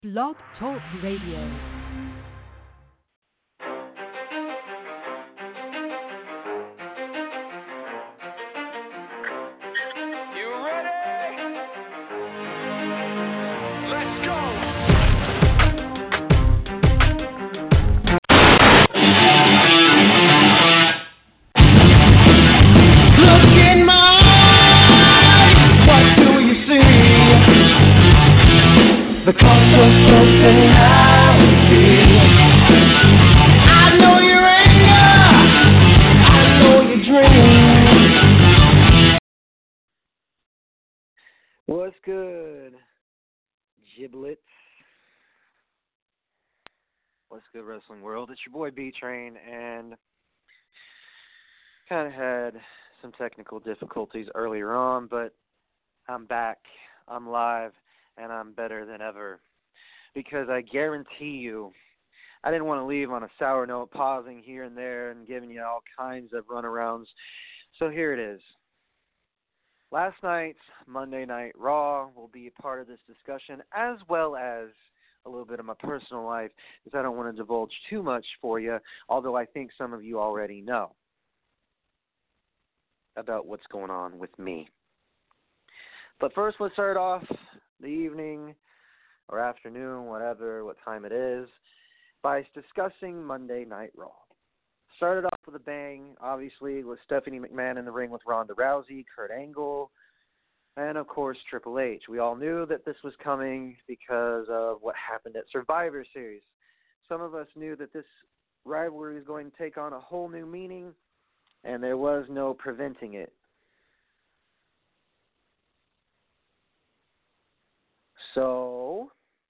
Blog Talk Radio. What's good, giblets? What's good, wrestling world? It's your boy B-Train, and kind of had some technical difficulties earlier on, but I'm back, I'm live, and I'm better than ever. Because I guarantee you, I didn't want to leave on a sour note, pausing here and there and giving you all kinds of runarounds. So here it is. Last night's Monday Night Raw will be a part of this discussion, as well as a little bit of my personal life, because I don't want to divulge too much for you, although I think some of you already know about what's going on with me. But first, let's start off the evening or afternoon, whatever, what time it is, by discussing Monday Night Raw. Started off with a bang, obviously, with Stephanie McMahon in the ring with Ronda Rousey, Kurt Angle, and, of course, Triple H. We all knew that this was coming because of what happened at Survivor Series. Some of us knew that this rivalry was going to take on a whole new meaning, and there was no preventing it. So,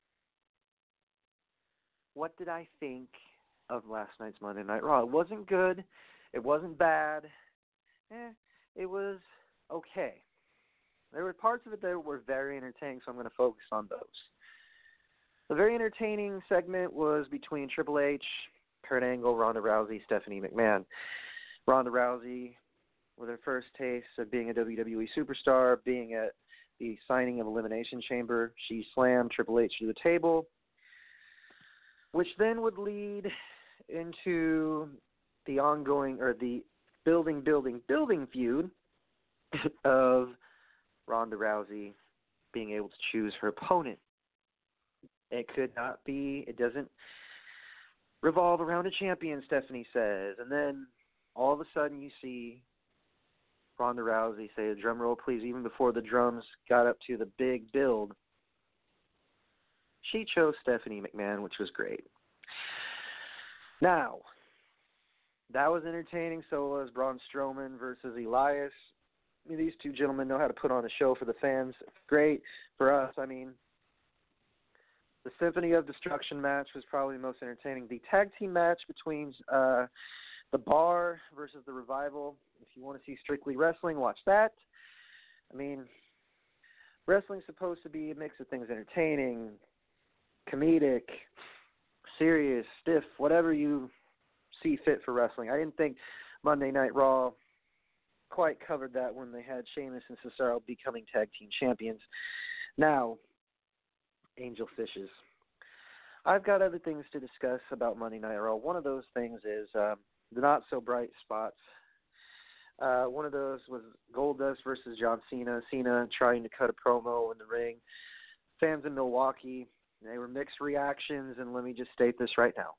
what did I think of last night's Monday Night Raw? It wasn't good. It wasn't bad. It was okay. There were parts of it that were very entertaining, so I'm going to focus on those. The very entertaining segment was between Triple H, Kurt Angle, Ronda Rousey, Stephanie McMahon. Ronda Rousey, with her first taste of being a WWE superstar, being at the signing of Elimination Chamber, she slammed Triple H to the table, which then would lead into the ongoing, or the building feud of Ronda Rousey being able to choose her opponent. It doesn't revolve around a champion, Stephanie says. And then all of a sudden you see Ronda Rousey say, drum roll please, even before the drums got up to the big build. She chose Stephanie McMahon, which was great. Now, that was entertaining. So was Braun Strowman versus Elias. These two gentlemen know how to put on a show for the fans. Great. For us, I mean, the Symphony of Destruction match was probably the most entertaining. The tag team match between the Bar versus the Revival, if you want to see strictly wrestling, watch that. I mean, wrestling's supposed to be a mix of things: entertaining, comedic, serious, stiff, whatever you see fit for wrestling. I didn't think Monday Night Raw quite covered that when they had Sheamus and Cesaro becoming tag team champions. Now, Angel Fishes. I've got other things to discuss about Monday Night Raw. One of those things is the not-so-bright spots. One of those was Goldust versus John Cena. Cena trying to cut a promo in the ring. Fans in Milwaukee, they were mixed reactions, and let me just state this right now.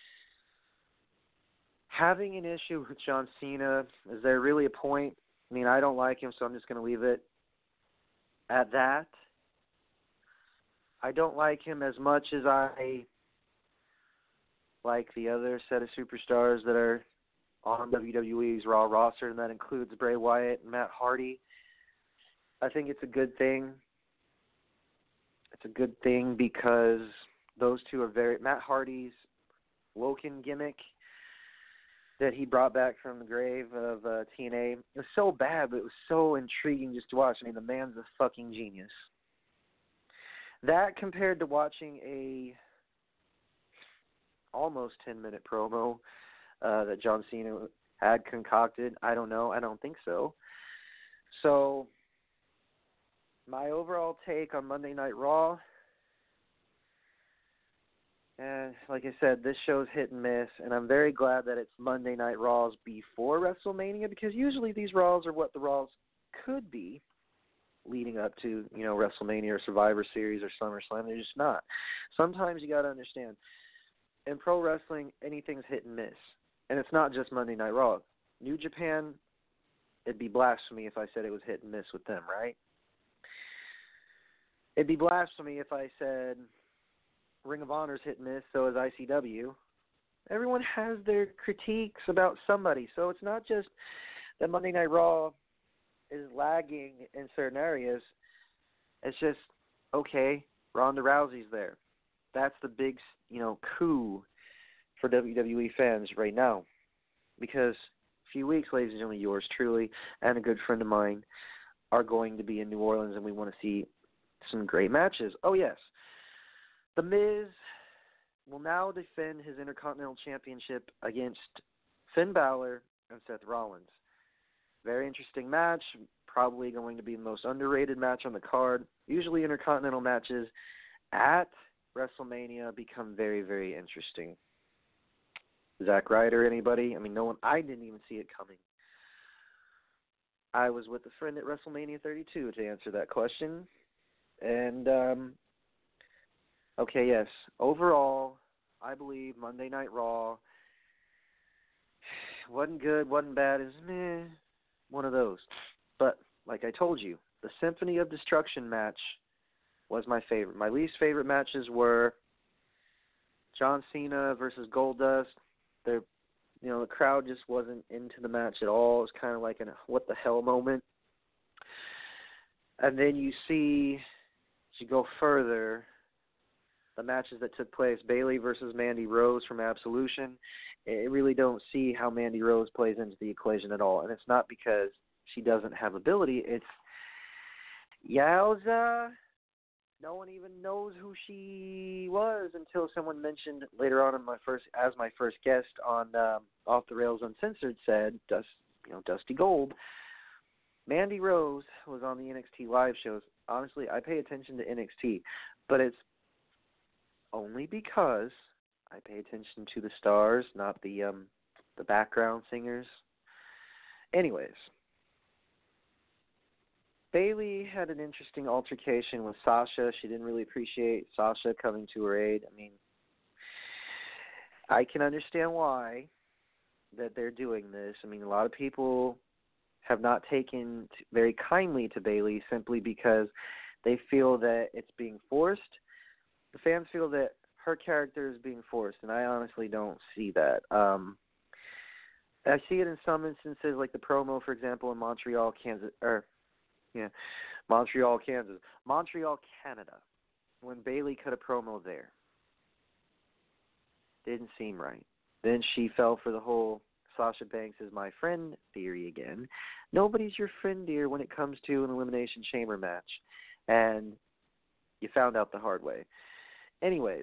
Having an issue with John Cena, is there really a point? I mean, I don't like him, so I'm just going to leave it at that. I don't like him as much as I like the other set of superstars that are on WWE's Raw roster, and that includes Bray Wyatt and Matt Hardy. I think it's a good thing. It's a good thing because those two are Matt Hardy's Woken gimmick that he brought back from the grave of TNA. It was so bad, but it was so intriguing just to watch. I mean, the man's a fucking genius. That compared to watching a almost 10-minute promo that John Cena had concocted, I don't know. I don't think so. So my overall take on Monday Night Raw, And like I said, this show's hit and miss, and I'm very glad that it's Monday Night Raws before WrestleMania, because usually these Raws are what the Raws could be leading up to, WrestleMania or Survivor Series or SummerSlam. They're just not. Sometimes you got to understand, in pro wrestling, anything's hit and miss. And it's not just Monday Night Raw. New Japan, it'd be blasphemy if I said it was hit and miss with them, right? It'd be blasphemy if I said Ring of Honor's hit and miss, so is ICW. Everyone has their critiques about somebody, so it's not just that Monday Night Raw is lagging in certain areas. It's just, okay, Ronda Rousey's there. That's the big, coup for WWE fans right now. Because a few weeks, ladies and gentlemen, yours truly and a good friend of mine are going to be in New Orleans, and we want to see some great matches. Oh, yes. The Miz will now defend his Intercontinental Championship against Finn Balor and Seth Rollins. Very interesting match, probably going to be the most underrated match on the card. Usually Intercontinental matches at WrestleMania become very, very interesting. Zack Ryder, anybody? I mean, no one. I didn't even see it coming. I was with a friend at WrestleMania 32 to answer that question. And, okay, yes. Overall, I believe Monday Night Raw wasn't good, wasn't bad. It's meh, one of those. But, like I told you, the Symphony of Destruction match was my favorite. My least favorite matches were John Cena versus Goldust. The crowd just wasn't into the match at all. It was kind of like a what the hell moment. And then you see, as you go further, the matches that took place, Bayley versus Mandy Rose from Absolution. I really don't see how Mandy Rose plays into the equation at all. And it's not because she doesn't have ability. It's, yowza, no one even knows who she was until someone mentioned later on in my first guest on Off the Rails Uncensored said, Dusty Gold. Mandy Rose was on the NXT live shows. Honestly, I pay attention to NXT, but it's only because I pay attention to the stars, not the background singers. Anyways, Bayley had an interesting altercation with Sasha. She didn't really appreciate Sasha coming to her aid. I mean, I can understand why that they're doing this. I mean, a lot of people have not taken very kindly to Bayley simply because they feel that it's being forced. The fans feel that her character is being forced, and I honestly don't see that. I see it in some instances, like the promo, for example, in Montreal, Canada, when Bayley cut a promo there. Didn't seem right. Then she fell for the whole Sasha Banks is my friend theory again. Nobody's your friend, dear, when it comes to an Elimination Chamber match. And you found out the hard way. Anyways,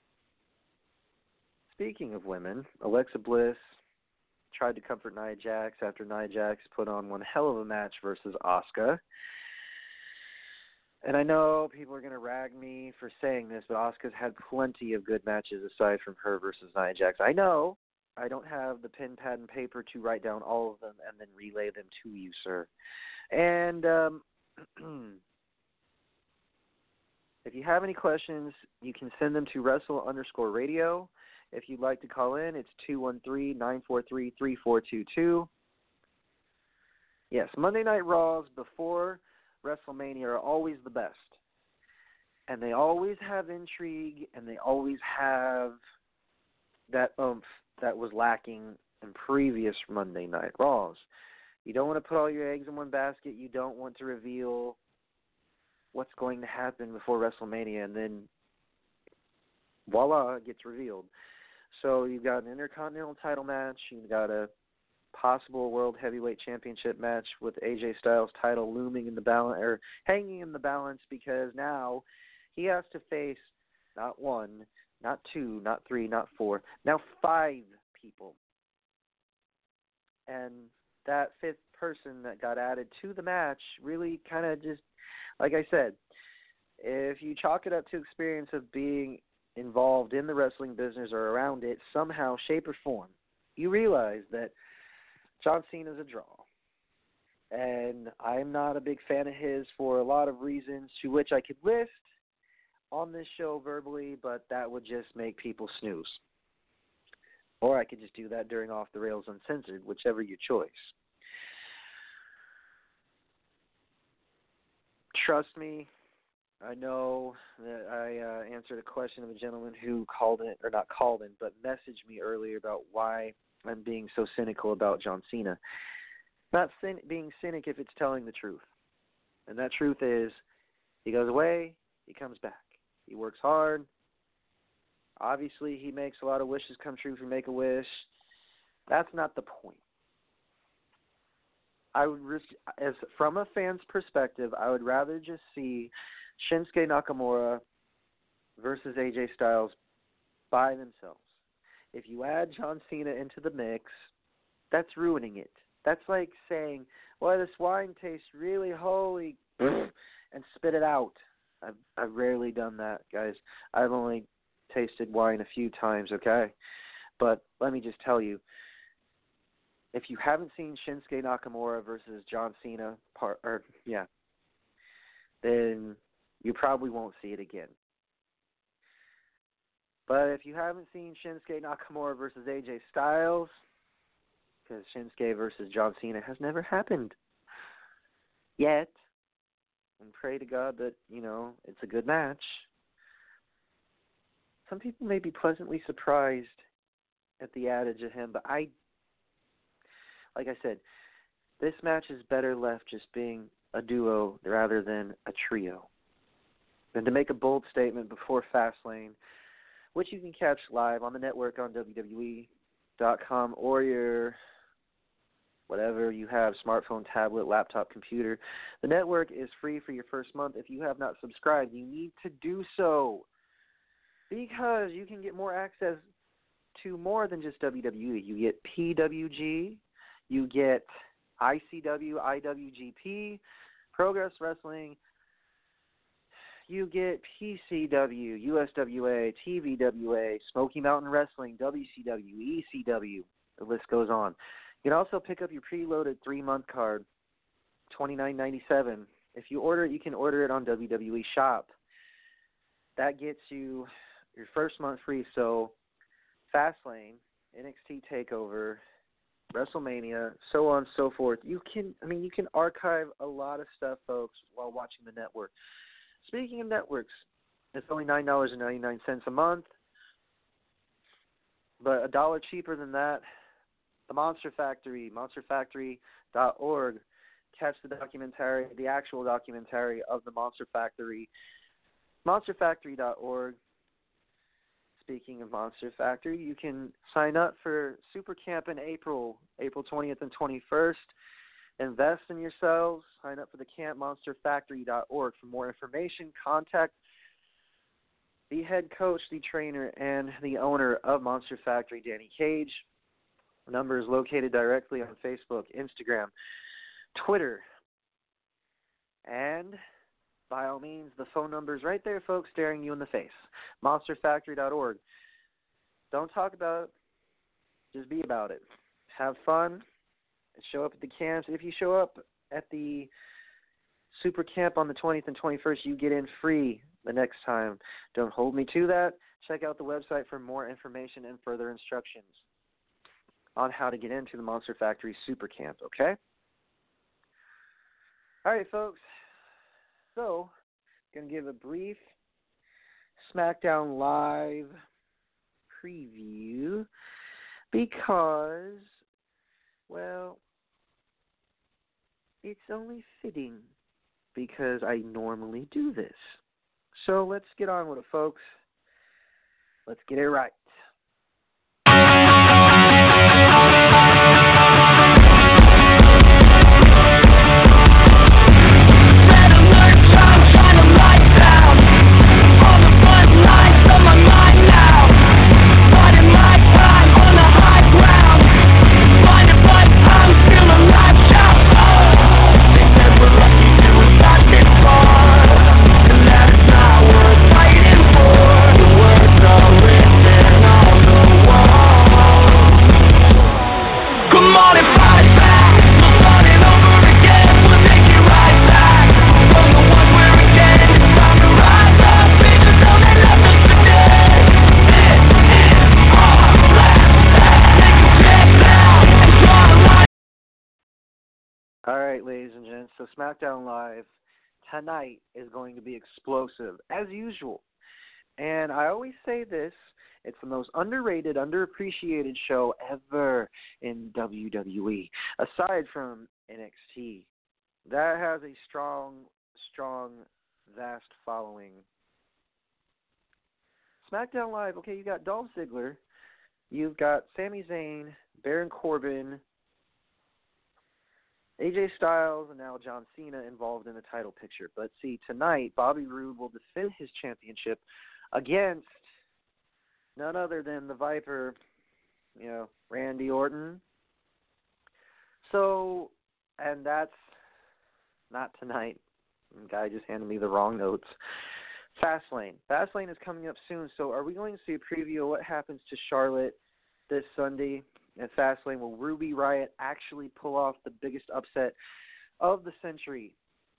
speaking of women, Alexa Bliss tried to comfort Nia Jax after Nia Jax put on one hell of a match versus Asuka. And I know people are going to rag me for saying this, but Asuka's had plenty of good matches aside from her versus Nia Jax. I know I don't have the pen, pad, and paper to write down all of them and then relay them to you, sir. And if you have any questions, you can send them to Wrestle_Radio. If you'd like to call in, it's 213-943-3422. Yes, Monday Night Raws before WrestleMania are always the best. And they always have intrigue, and they always have that oomph that was lacking in previous Monday Night Raws. You don't want to put all your eggs in one basket. You don't want to reveal what's going to happen before WrestleMania, and then voila, it gets revealed. So you've got an Intercontinental title match. You've got a possible World Heavyweight Championship match with AJ Styles' title looming in the balance, or hanging in the balance, because now he has to face not one, not two, not three, not four, now 5 people. And that 5th person that got added to the match really kind of just, like I said, if you chalk it up to experience of being involved in the wrestling business or around it somehow, shape, or form, you realize that John Cena's a draw. And I'm not a big fan of his for a lot of reasons, to which I could list on this show verbally, but that would just make people snooze. Or I could just do that during Off the Rails Uncensored, whichever your choice. Trust me, I know that I answered a question of a gentleman who but messaged me earlier about why I'm being so cynical about John Cena. Not being cynic if it's telling the truth. And that truth is, he goes away, he comes back. He works hard. Obviously, he makes a lot of wishes come true for Make-A-Wish. That's not the point. From a fan's perspective, I would rather just see Shinsuke Nakamura versus AJ Styles by themselves. If you add John Cena into the mix, that's ruining it. That's like saying, well, this wine tastes really holy, and spit it out. I've rarely done that, guys. I've only tasted wine a few times, okay? But let me just tell you, if you haven't seen Shinsuke Nakamura versus John Cena, then you probably won't see it again. But if you haven't seen Shinsuke Nakamura versus AJ Styles, because Shinsuke versus John Cena has never happened yet, and pray to God that, it's a good match. Some people may be pleasantly surprised at the adage of him, but like I said, this match is better left just being a duo rather than a trio. And to make a bold statement before Fastlane, which you can catch live on the network on WWE.com or your whatever you have, smartphone, tablet, laptop, computer. The network is free for your first month. If you have not subscribed, you need to do so, because you can get more access to more than just WWE. You get PWG, you get ICW, IWGP, Progress Wrestling, you get PCW, USWA, TVWA, Smoky Mountain Wrestling, WCW, ECW. The list goes on. You can also pick up your preloaded 3-month card, $29.97. If you order it, you can order it on WWE Shop. That gets you your first month free. So Fastlane, NXT TakeOver, WrestleMania, so on and so forth. You can archive a lot of stuff, folks, while watching the network. Speaking of networks, it's only $9.99 a month, but $1 cheaper than that. The Monster Factory, monsterfactory.org. Catch the actual documentary of the Monster Factory, monsterfactory.org. Speaking of Monster Factory, you can sign up for Super Camp in April 20th and 21st. Invest in yourselves. Sign up for the camp, monsterfactory.org. For more information, contact the head coach, the trainer, and the owner of Monster Factory, Danny Cage. The number is located directly on Facebook, Instagram, Twitter, and by all means, the phone number is right there, folks, staring you in the face. MonsterFactory.org. Don't talk about it. Just be about it. Have fun. Show up at the camps. If you show up at the Super Camp on the 20th and 21st, you get in free the next time. Don't hold me to that. Check out the website for more information and further instructions on how to get into the Monster Factory Super Camp, okay? All right, folks. So, I'm going to give a brief SmackDown Live preview because, well, it's only fitting because I normally do this. So let's get on with it, folks. Let's get it right. The words of All right, ladies and gents. So SmackDown Live tonight is going to be explosive, as usual. And I always say this, it's the most underrated, underappreciated show ever in WWE, aside from NXT. That has a strong, vast following. SmackDown Live, okay, you got Dolph Ziggler, you've got Sami Zayn, Baron Corbin, AJ Styles, and now John Cena involved in the title picture. But see, tonight, Bobby Roode will defend his championship against none other than the Viper, Randy Orton. So, and that's not tonight. The guy just handed me the wrong notes. Fastlane. Fastlane is coming up soon, so are we going to see a preview of what happens to Charlotte this Sunday at Fastlane? Will Ruby Riott actually pull off the biggest upset of the century?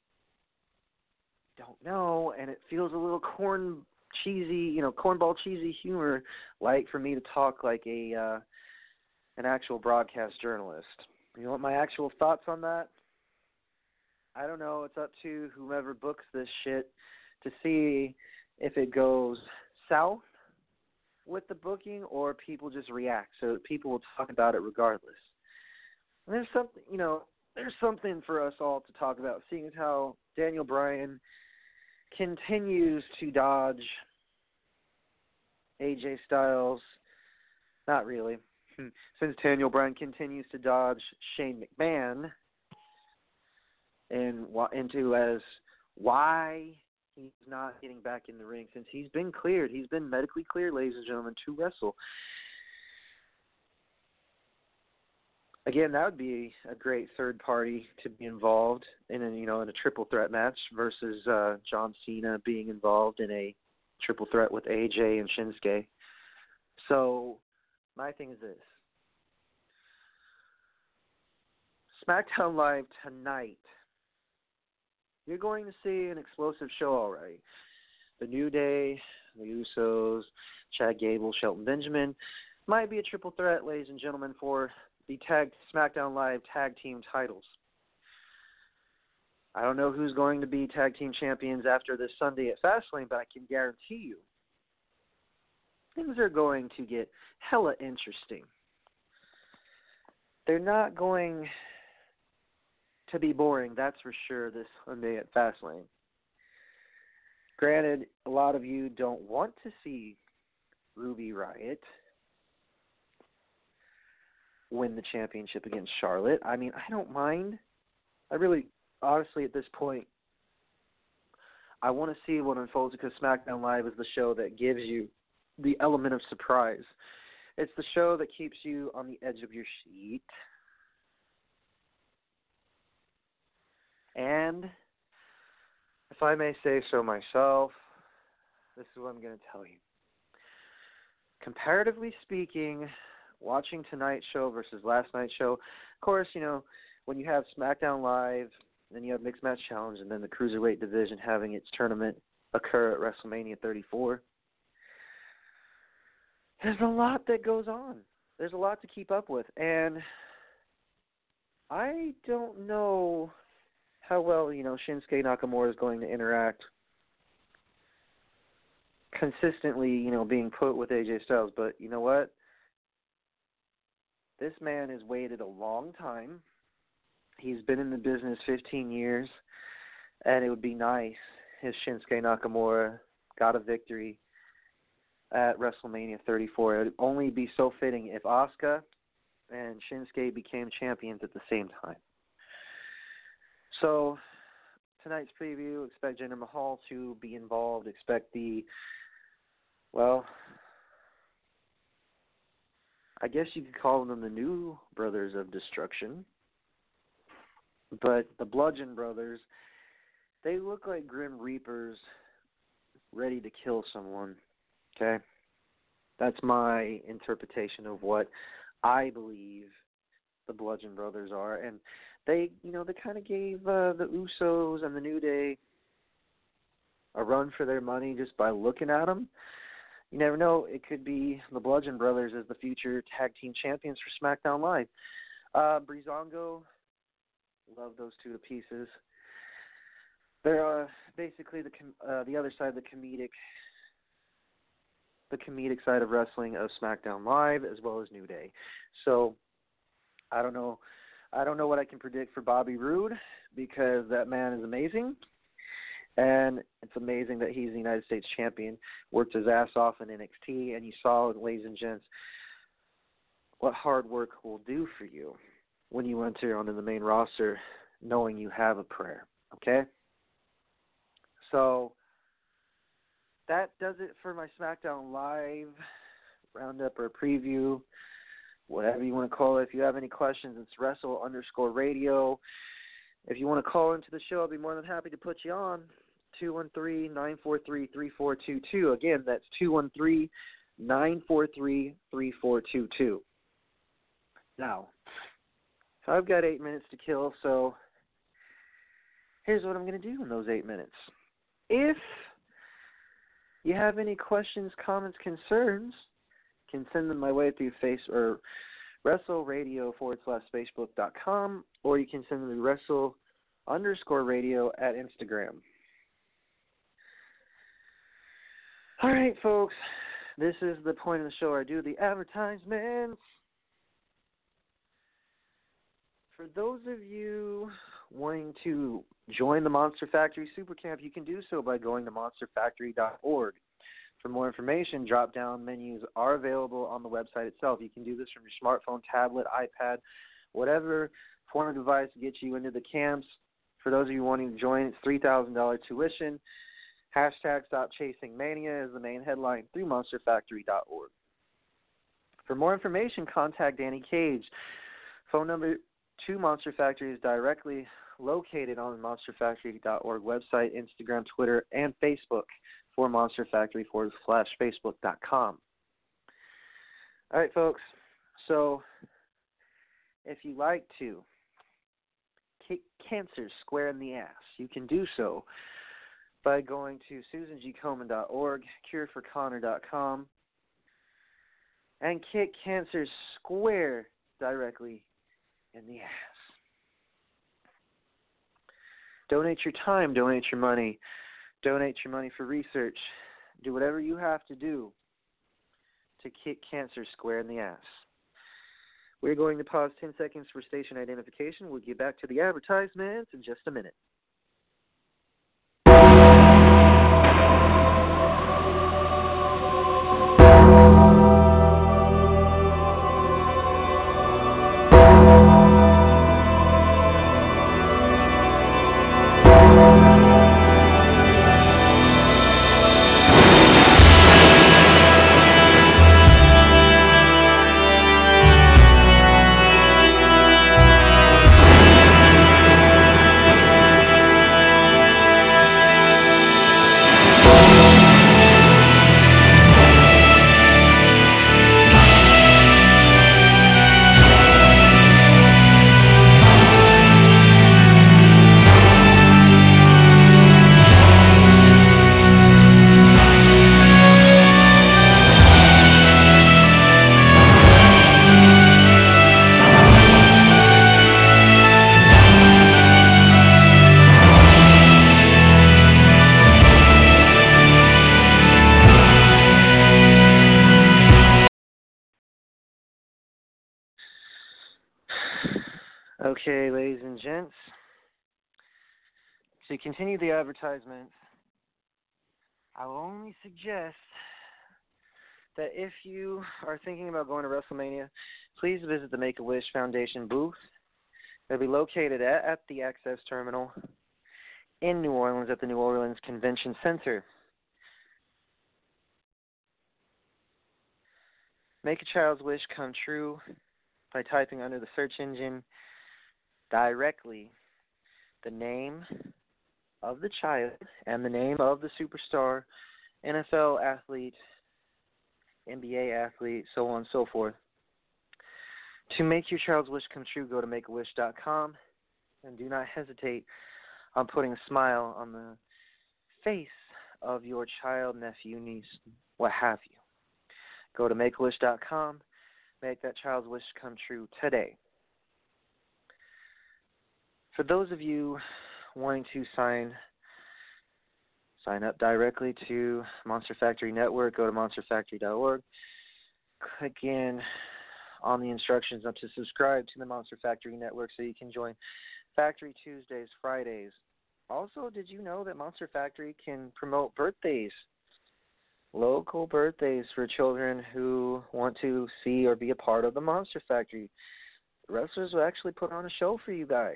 Don't know, and it feels a little cornball cheesy humor, like for me to talk like an actual broadcast journalist. You want my actual thoughts on that? I don't know. It's up to whomever books this shit to see if it goes south with the booking or people just react. So people will talk about it regardless. And there's something for us all to talk about, seeing as how Daniel Bryan continues to dodge AJ Styles. Not really. Since Daniel Bryan continues to dodge Shane McMahon and into as why he's not getting back in the ring, since he's been cleared. He's been medically cleared, ladies and gentlemen, to wrestle. Again, that would be a great third party to be involved in a triple threat match versus John Cena being involved in a triple threat with AJ and Shinsuke. So my thing is this. SmackDown Live tonight. You're going to see an explosive show, all right. The New Day, the Usos, Chad Gable, Shelton Benjamin. Might be a triple threat, ladies and gentlemen, for the SmackDown Live tag team titles. I don't know who's going to be tag team champions after this Sunday at Fastlane, but I can guarantee you things are going to get hella interesting. They're not going to be boring, that's for sure, this Sunday at Fastlane. Granted, a lot of you don't want to see Ruby Riott win the championship against Charlotte. I mean, I don't mind. I really, honestly, at this point, I want to see what unfolds because SmackDown Live is the show that gives you the element of surprise. It's the show that keeps you on the edge of your seat. And if I may say so myself, this is what I'm going to tell you. Comparatively speaking, watching tonight's show versus last night's show, of course, when you have SmackDown Live, then you have Mixed Match Challenge, and then the Cruiserweight division having its tournament occur at WrestleMania 34, there's a lot that goes on. There's a lot to keep up with. And I don't know how well, Shinsuke Nakamura is going to interact consistently, being put with AJ Styles. But you know what? This man has waited a long time. He's been in the business 15 years, and it would be nice if Shinsuke Nakamura got a victory at WrestleMania 34. It would only be so fitting if Asuka and Shinsuke became champions at the same time. So, tonight's preview, expect Jinder Mahal to be involved. Expect I guess you could call them the New Brothers of Destruction. But the Bludgeon Brothers, they look like Grim Reapers ready to kill someone. Okay? That's my interpretation of what I believe the Bludgeon Brothers are. And they kind of gave the Usos and the New Day a run for their money just by looking at them. You never know. It could be the Bludgeon Brothers as the future tag team champions for SmackDown Live. Breezango, Love those two to pieces. They're basically the other side, the comedic side of wrestling of SmackDown Live as well as New Day. So I don't know what I can predict for Bobby Roode, because that man is amazing. And it's amazing that he's the United States champion, worked his ass off in NXT, and you saw, ladies and gents, what hard work will do for you when you enter onto the main roster knowing you have a prayer, okay? So that does it for my SmackDown Live roundup or preview, whatever you want to call it. If you have any questions, it's Wrestle_Radio. If you want to call into the show, I'll be more than happy to put you on. 213-943-3422. Again, that's 213-943-3422. Now, I've got 8 minutes to kill, so here's what I'm going to do in those 8 minutes. If you have any questions, comments, concerns, you can send them my way through WrestleRadio/Facebook.com, or you can send them to Wrestle_Radio at Instagram. All right, folks, this is the point of the show where I do the advertisements. For those of you wanting to join the Monster Factory Super Camp, you can do so by going to monsterfactory.org. For more information, drop-down menus are available on the website itself. You can do this from your smartphone, tablet, iPad, whatever form of device to get you into the camps. For those of you wanting to join, it's $3,000 tuition. #StopChasingMania is the main headline through monsterfactory.org. For more information, contact Danny Cage. Phone number to Monster Factory is directly located on the monsterfactory.org website, Instagram, Twitter, and Facebook for Monster Factory /Facebook.com. All right, folks. So if you like to kick cancer square in the ass, you can do so by going to SusanGColeman.org, CureForConnor.com, and kick cancer square directly in the ass. Donate your time, donate your money for research. Do whatever you have to do to kick cancer square in the ass. We're going to pause 10 seconds for station identification. We'll get back to the advertisements in just a minute. Okay, ladies and gents, to continue the advertisements, I will only suggest that if you are thinking about going to WrestleMania, please visit the Make-A-Wish Foundation booth. It'll be located at the Access Terminal in New Orleans at the New Orleans Convention Center. Make a child's wish come true by typing under the search engine directly the name of the child and the name of the superstar, NFL athlete, NBA athlete, so on and so forth. To make your child's wish come true, go to makeawish.com and do not hesitate on putting a smile on the face of your child, nephew, niece, what have you. Go to make that child's wish come true today. For those of you wanting to sign up directly to Monster Factory Network, go to monsterfactory.org. Click in on the instructions to subscribe to the Monster Factory Network so you can join Factory Tuesdays, Fridays. Also, did you know that Monster Factory can promote birthdays, local birthdays for children who want to see or be a part of the Monster Factory? Wrestlers will actually put on a show for you guys.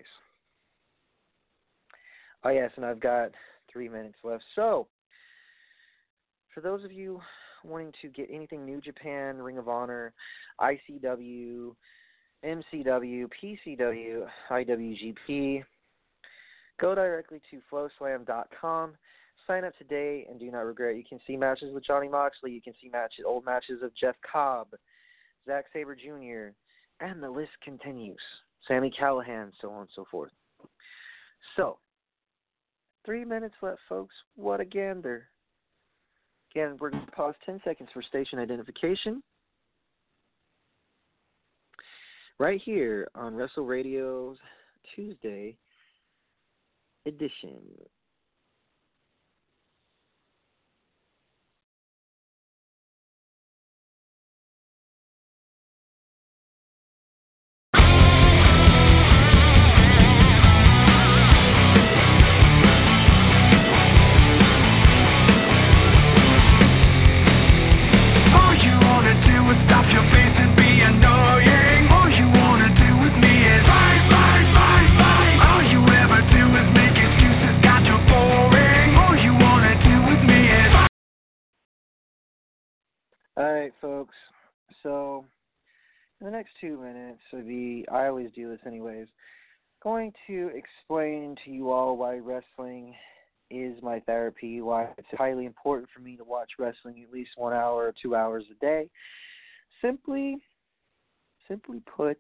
Oh, yes, and I've got 3 minutes left. So, for those of you wanting to get anything New Japan, Ring of Honor, ICW, MCW, PCW, IWGP, go directly to flowslam.com. Sign up today and do not regret. You can see matches with Johnny Moxley. You can see old matches of Jeff Cobb, Zack Sabre Jr., and the list continues. Sami Callihan, so on and so forth. So, 3 minutes left, folks. What a gander. Again, we're going to pause 10 seconds for station identification. Right here on Wrestle Radio's Tuesday edition. Alright, folks, so in the next 2 minutes, I always do this anyways, going to explain to you all why wrestling is my therapy, why it's highly important for me to watch wrestling at least 1 hour or 2 hours a day. Simply put,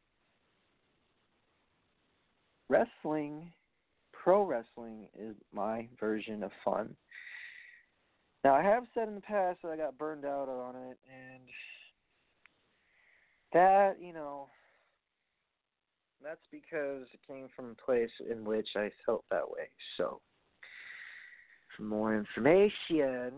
pro wrestling is my version of fun. Now, I have said in the past that I got burned out on it, and that, that's because it came from a place in which I felt that way. So, for more information,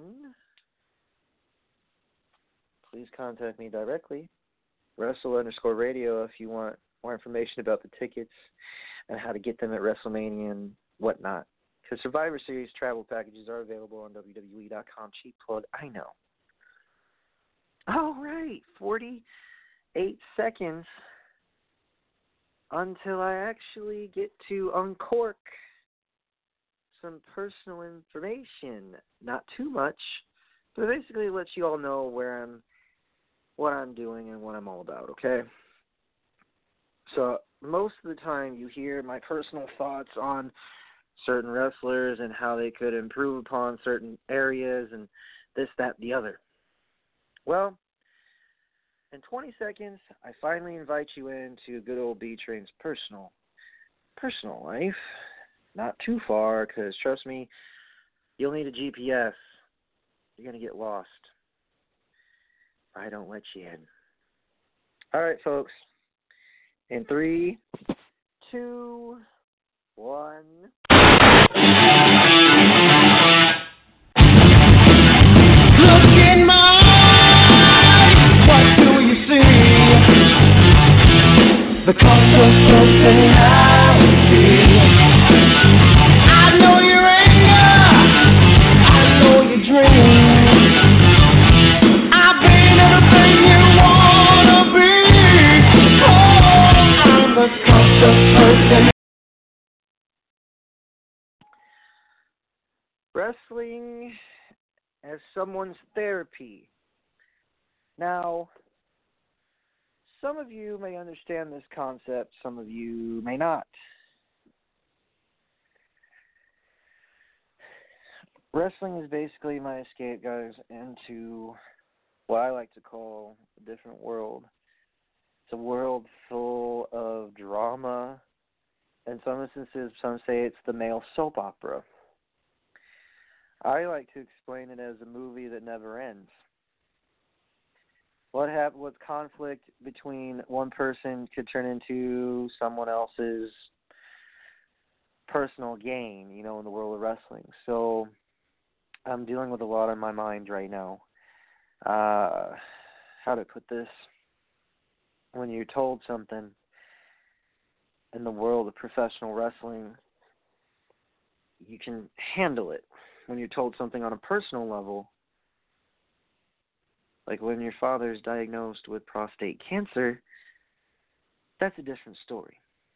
please contact me directly, Wrestle_Radio, if you want more information about the tickets and how to get them at WrestleMania and whatnot. Because Survivor Series travel packages are available on WWE.com. Cheap plug, I know. All right, 48 seconds until I actually get to uncork some personal information. Not too much, but basically let you all know what I'm doing and what I'm all about, okay? So most of the time you hear my personal thoughts on certain wrestlers and how they could improve upon certain areas and this, that, the other. Well, in 20 seconds, I finally invite you into good old B-Train's personal life. Not too far, because trust me, you'll need a GPS. You're going to get lost. I don't let you in. All right, folks. In 3, 2, 1. Look in my eyes, what do you see? The cost of personality. I know your anger, I know your dreams. I've been everything you wanna be. Oh, I'm the cost of personality. Wrestling as someone's therapy. Now, some of you may understand this concept, some of you may not. Wrestling is basically my escape, guys, into what I like to call a different world. It's a world full of drama. In some instances, some say it's the male soap opera. I like to explain it as a movie that never ends. What conflict between one person could turn into someone else's personal gain, in the world of wrestling. So I'm dealing with a lot on my mind right now. How to put this? When you're told something in the world of professional wrestling, you can handle it. When you're told something on a personal level, like when your father's diagnosed with prostate cancer, that's a different story.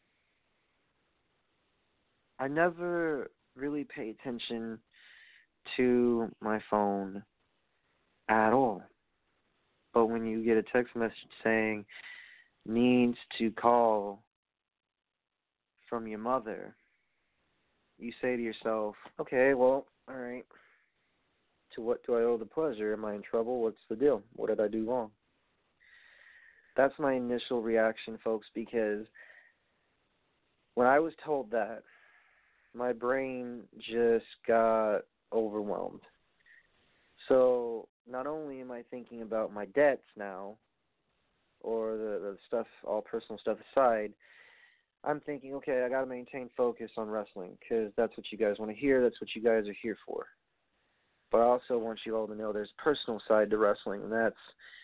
I never really pay attention to my phone at all. But when you get a text message saying, needs to call from your mother, you say to yourself, okay, well, all right. To what do I owe the pleasure? Am I in trouble? What's the deal? What did I do wrong? That's my initial reaction, folks, because when I was told that, my brain just got overwhelmed. So not only am I thinking about my debts now, or the stuff, all personal stuff aside, I'm thinking, okay, I got to maintain focus on wrestling because that's what you guys want to hear. That's what you guys are here for. But I also want you all to know there's a personal side to wrestling, and that's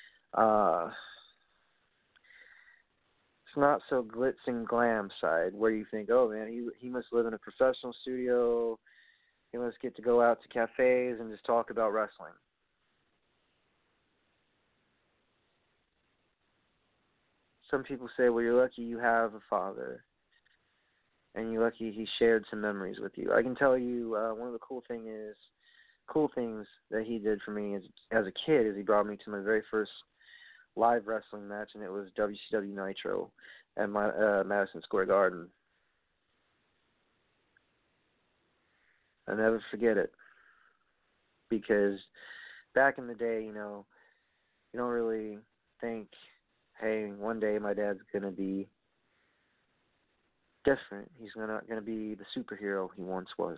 it's not so glitz and glam side where you think, oh, man, he must live in a professional studio. He must get to go out to cafes and just talk about wrestling. Some people say, well, you're lucky you have a father, and you're lucky he shared some memories with you. I can tell you one of the cool things that he did for me as a kid is he brought me to my very first live wrestling match, and it was WCW Nitro at Madison Square Garden. I'll never forget it because back in the day, you don't really think, hey, one day my dad's going to be different. He's not going to be the superhero he once was.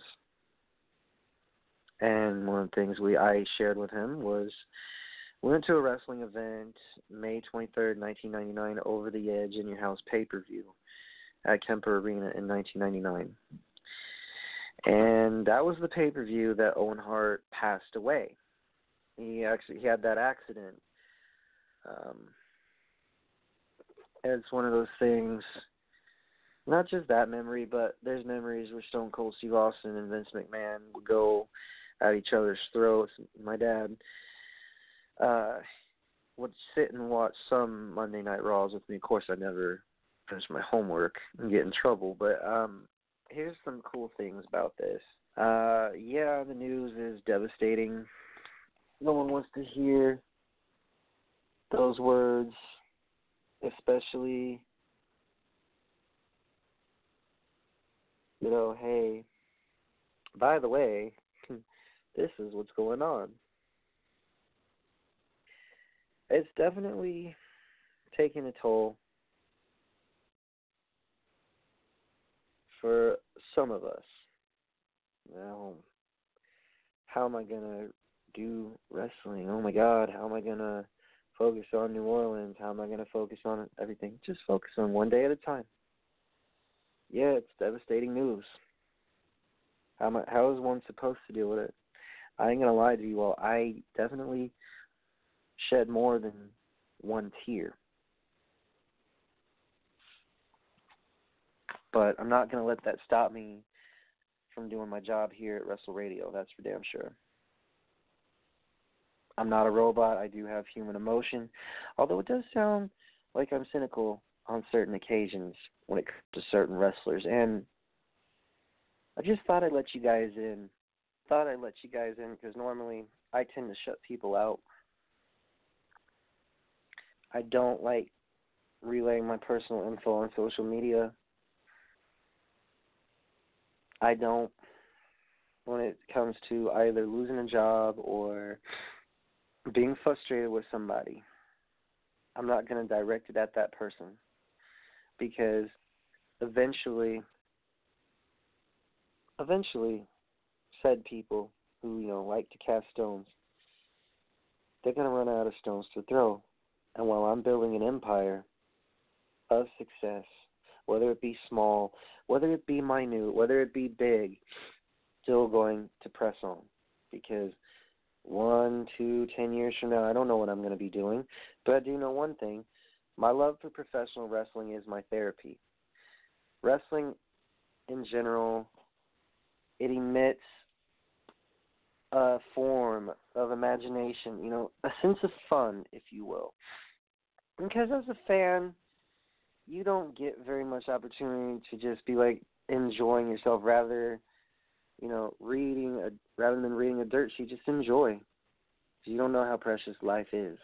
And one of the things I shared with him was we went to a wrestling event May 23rd, 1999, Over the Edge in Your House pay-per-view at Kemper Arena in 1999. And that was the pay-per-view that Owen Hart passed away. He had that accident. It's one of those things, not just that memory, but there's memories where Stone Cold Steve Austin and Vince McMahon would go at each other's throats. My dad would sit and watch some Monday Night Raws with me. Of course, I never finished my homework and get in trouble, but here's some cool things about this. The news is devastating. No one wants to hear those words, especially, hey, by the way, this is what's going on. It's definitely taking a toll for some of us. Now, how am I going to do wrestling? Oh my God, how am I going to focus on New Orleans? How am I going to focus on everything? Just focus on one day at a time. Yeah, it's devastating news. How is one supposed to deal with it? I ain't going to lie to you all. I definitely shed more than one tear. But I'm not going to let that stop me from doing my job here at Wrestle Radio. That's for damn sure. I'm not a robot. I do have human emotion, although it does sound like I'm cynical on certain occasions when it comes to certain wrestlers. And I just thought I'd let you guys in. Because normally I tend to shut people out. I don't like relaying my personal info on social media. I don't when it comes to either losing a job or being frustrated with somebody. I'm not going to direct it at that person because eventually said people who, like to cast stones, they're going to run out of stones to throw. And while I'm building an empire of success, whether it be small, whether it be minute, whether it be big, still going to press on. Because 1, 2, 10 years from now, I don't know what I'm going to be doing, but I do know one thing. My love for professional wrestling is my therapy. Wrestling in general, it emits a form of imagination, a sense of fun, if you will. Because as a fan, you don't get very much opportunity to just be like enjoying yourself. Rather than reading a dirt sheet, just enjoy. You don't know how precious life is.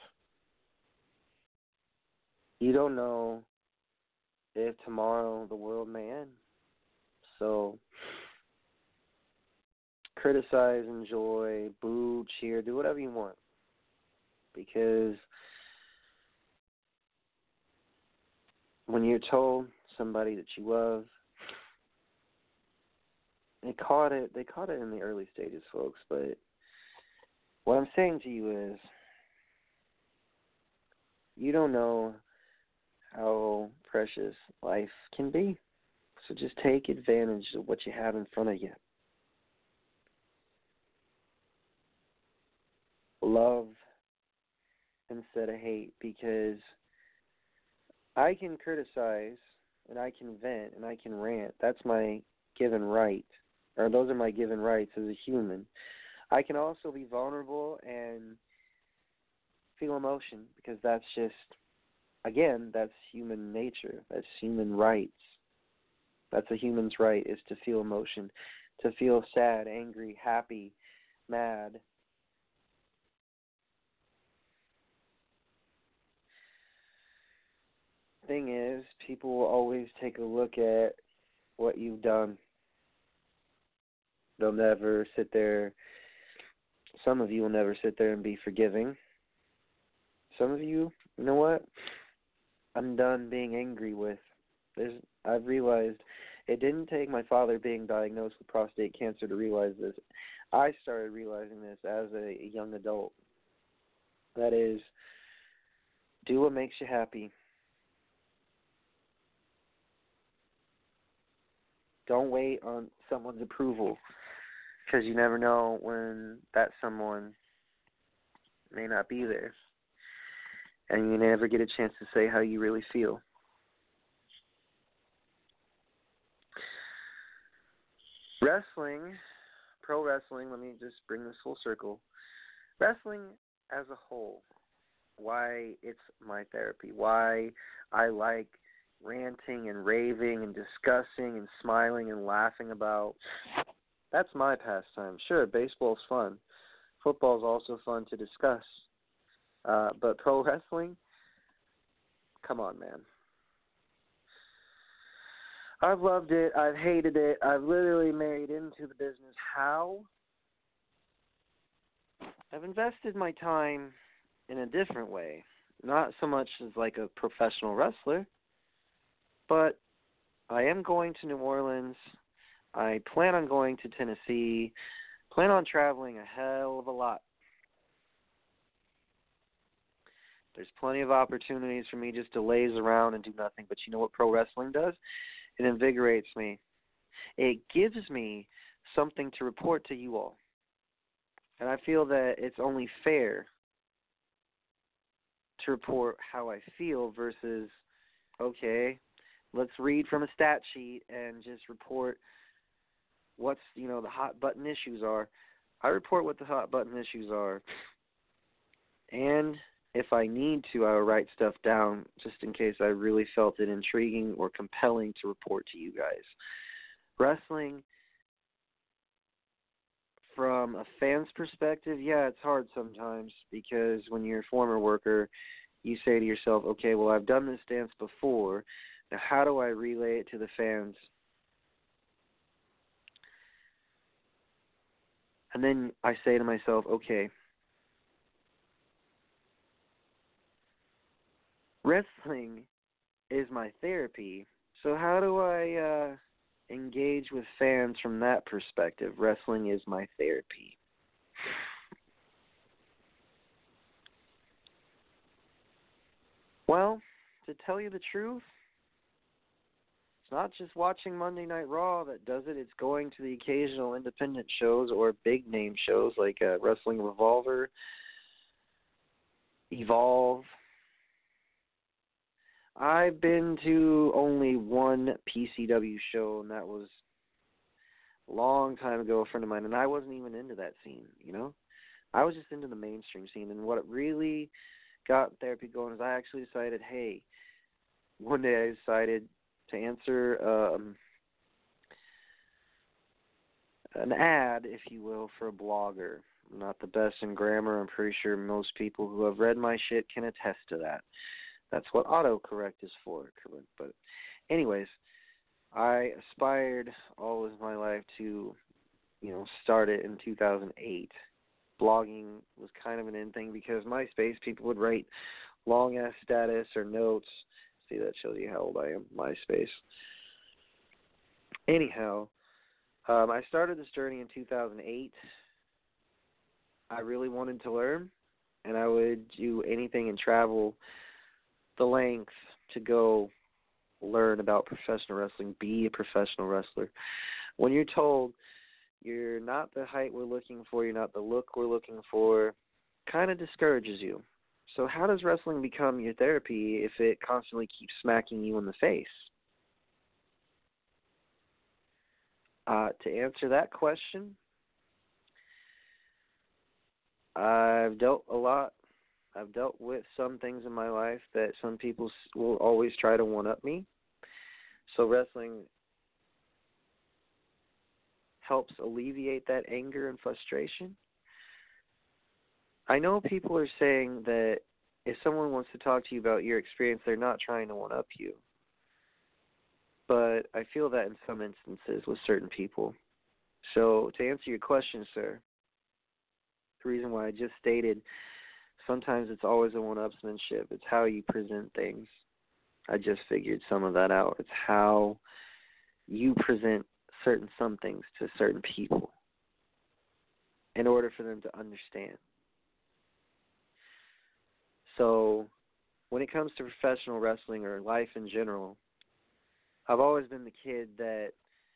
You don't know if tomorrow the world may end. So criticize, enjoy, boo, cheer, do whatever you want. Because when you're told somebody that you love, they caught it in the early stages, folks, but what I'm saying to you is you don't know how precious life can be. So just take advantage of what you have in front of you. Love instead of hate, because I can criticize and I can vent and I can rant. That's my given right, or those are my given rights as a human. I can also be vulnerable and feel emotion, because that's just, again, that's human nature. That's human rights. That's a human's right, is to feel emotion, to feel sad, angry, happy, mad. Thing is, people will always take a look at what you've done. They'll never sit there. Some of you will never sit there and be forgiving. Some of you, you know what? I'm done being angry with. I've realized it didn't take my father being diagnosed with prostate cancer to realize this. I started realizing this as a young adult. That is, do what makes you happy. Don't wait on someone's approval, because you never know when that someone may not be there. And you never get a chance to say how you really feel. Wrestling, pro wrestling, let me just bring this full circle. Wrestling as a whole, why it's my therapy, why I like ranting and raving and discussing and smiling and laughing about. That's my pastime. Sure, baseball's fun. Football's also fun to discuss. But pro wrestling, come on, man. I've loved it. I've hated it. I've literally married into the business. How? I've invested my time in a different way. Not so much as like a professional wrestler, but I am going to New Orleans. I plan on going to Tennessee. Plan on traveling a hell of a lot. There's plenty of opportunities for me just to laze around and do nothing. But you know what pro wrestling does? It invigorates me. It gives me something to report to you all. And I feel that it's only fair to report how I feel versus, okay, let's read from a stat sheet and just report what's, the hot button issues are. I report what the hot button issues are. And if I need to, I will write stuff down just in case I really felt it intriguing or compelling to report to you guys. Wrestling, from a fan's perspective, yeah, it's hard sometimes, because when you're a former worker, you say to yourself, okay, well, I've done this dance before. Now, how do I relay it to the fans? And then I say to myself, okay, wrestling is my therapy, so how do I engage with fans from that perspective? Wrestling is my therapy. Well, to tell you the truth, It's not just watching Monday Night Raw that does it. It's going to the occasional independent shows or big name shows like Wrestling Revolver, Evolve. I've been to only one PCW show, and that was a long time ago, a friend of mine, and I wasn't even into that scene, you know? I was just into the mainstream scene, and what really got therapy going is I actually decided, hey, one day I decided to answer an ad, if you will, for a blogger. I'm not the best in grammar. I'm pretty sure most people who have read my shit can attest to that. That's what autocorrect is for. But anyways, I aspired all of my life to, start it in 2008. Blogging was kind of an in thing because MySpace, people would write long-ass status or notes. See, that shows you how old I am, MySpace. Anyhow, I started this journey in 2008. I really wanted to learn, and I would do anything and travel the length to go learn about professional wrestling, be a professional wrestler. When you're told you're not the height we're looking for, you're not the look we're looking for, kind of discourages you. So how does wrestling become your therapy if it constantly keeps smacking you in the face? To answer that question, I've dealt a lot. I've dealt with some things in my life that some people will always try to one-up me. So wrestling helps alleviate that anger and frustration. I know people are saying that if someone wants to talk to you about your experience, they're not trying to one-up you. But I feel that in some instances with certain people. So to answer your question, sir, the reason why I just stated, sometimes it's always a one-upsmanship. It's how you present things. I just figured some of that out. It's how you present certain some things to certain people in order for them to understand. So when it comes to professional wrestling or life in general, I've always been the kid that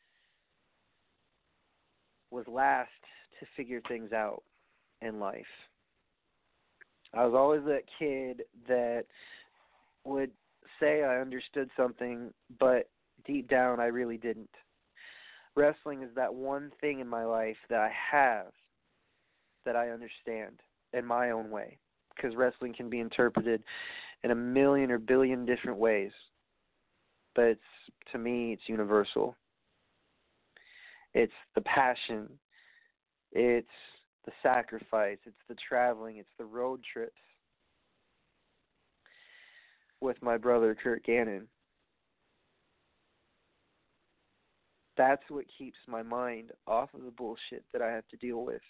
was last to figure things out in life. I was always that kid that would say I understood something, but deep down I really didn't. Wrestling is that one thing in my life that I have that I understand in my own way, because wrestling can be interpreted in a million or billion different ways, but to me, it's universal. It's the passion. It's the sacrifice. It's the traveling. It's the road trips with my brother, Kurt Gannon. That's what keeps my mind off of the bullshit that I have to deal with.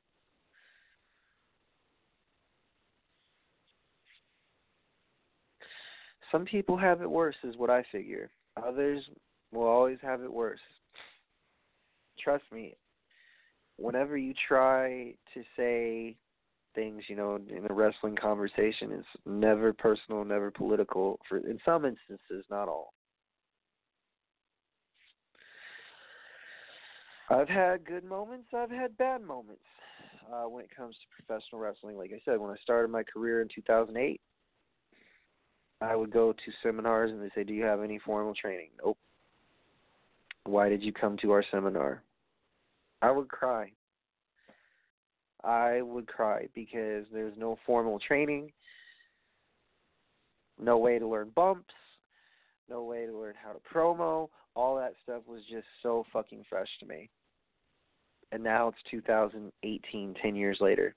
Some people have it worse, is what I figure. Others will always have it worse. Trust me, whenever you try to say things, in a wrestling conversation, it's never personal, never political, in some instances, not all. I've had good moments, I've had bad moments when it comes to professional wrestling. Like I said, when I started my career in 2008, I would go to seminars and they say, do you have any formal training? Nope. Why did you come to our seminar? I would cry. I would cry because there's no formal training, no way to learn bumps, no way to learn how to promo. All that stuff was just so fucking fresh to me. And now it's 2018, 10 years later.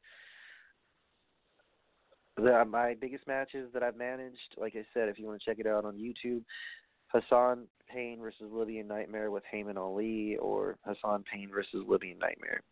My biggest matches that I've managed, like I said, if you want to check it out on YouTube, Hassan Payne versus Libyan Nightmare with Heyman Ali, or Hassan Payne versus Libyan Nightmare.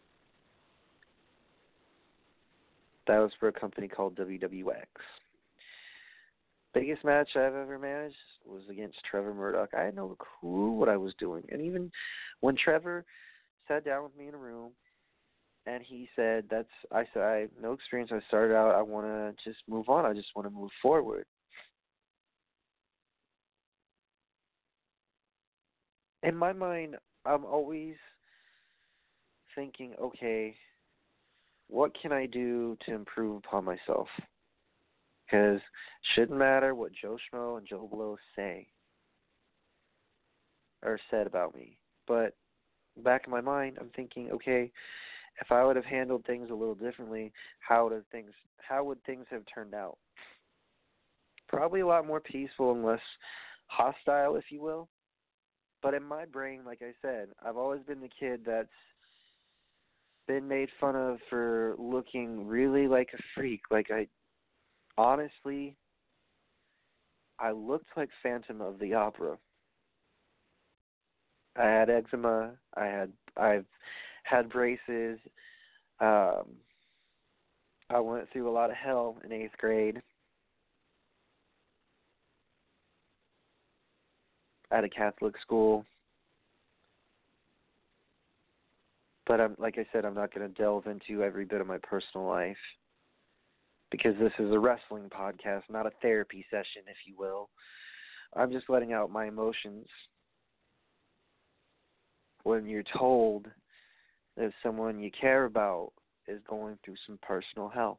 That was for a company called WWX. Biggest match I've ever managed was against Trevor Murdoch. I had no clue what I was doing. And even when Trevor sat down with me in a room and he said, I said, I have no experience. I started out, I want to just move on. I just want to move forward. in my mind, I'm always thinking, okay, what can I do to improve upon myself? Because shouldn't matter what Joe Schmo and Joe Blow say or said about me. But back in my mind, I'm thinking, okay, if I would have handled things a little differently, how would things have turned out? Probably a lot more peaceful and less hostile, if you will. But in my brain, like I said, I've always been the kid that's been made fun of for looking really like a freak. Like honestly, I looked like Phantom of the Opera. I had eczema. I've had braces. I went through a lot of hell in 8th grade at a Catholic school. But like I said, I'm not going to delve into every bit of my personal life because this is a wrestling podcast, not a therapy session, if you will. I'm just letting out my emotions. When you're told that someone you care about is going through some personal hell.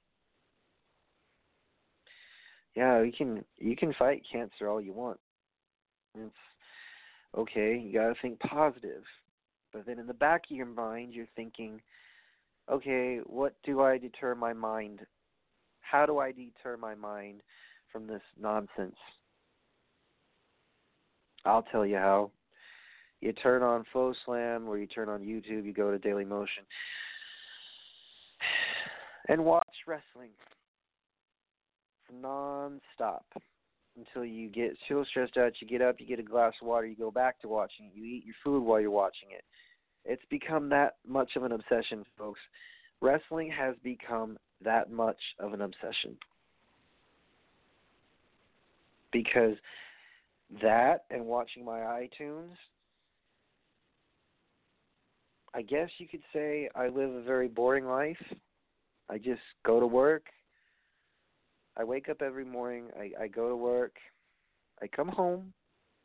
Yeah, you can fight cancer all you want. It's okay, you got to think positive. But then in the back of your mind, you're thinking, okay, what do I deter my mind? How do I deter my mind from this nonsense? I'll tell you how. You turn on FloSlam or you turn on YouTube, you go to Daily Motion, and watch wrestling non-stop until you get so stressed out, you get up, you get a glass of water, you go back to watching it, you eat your food while you're watching it. It's become that much of an obsession, folks. Wrestling has become that much of an obsession. Because that and watching my iTunes, I guess you could say I live a very boring life. I just go to work. I wake up every morning. I go to work. I come home.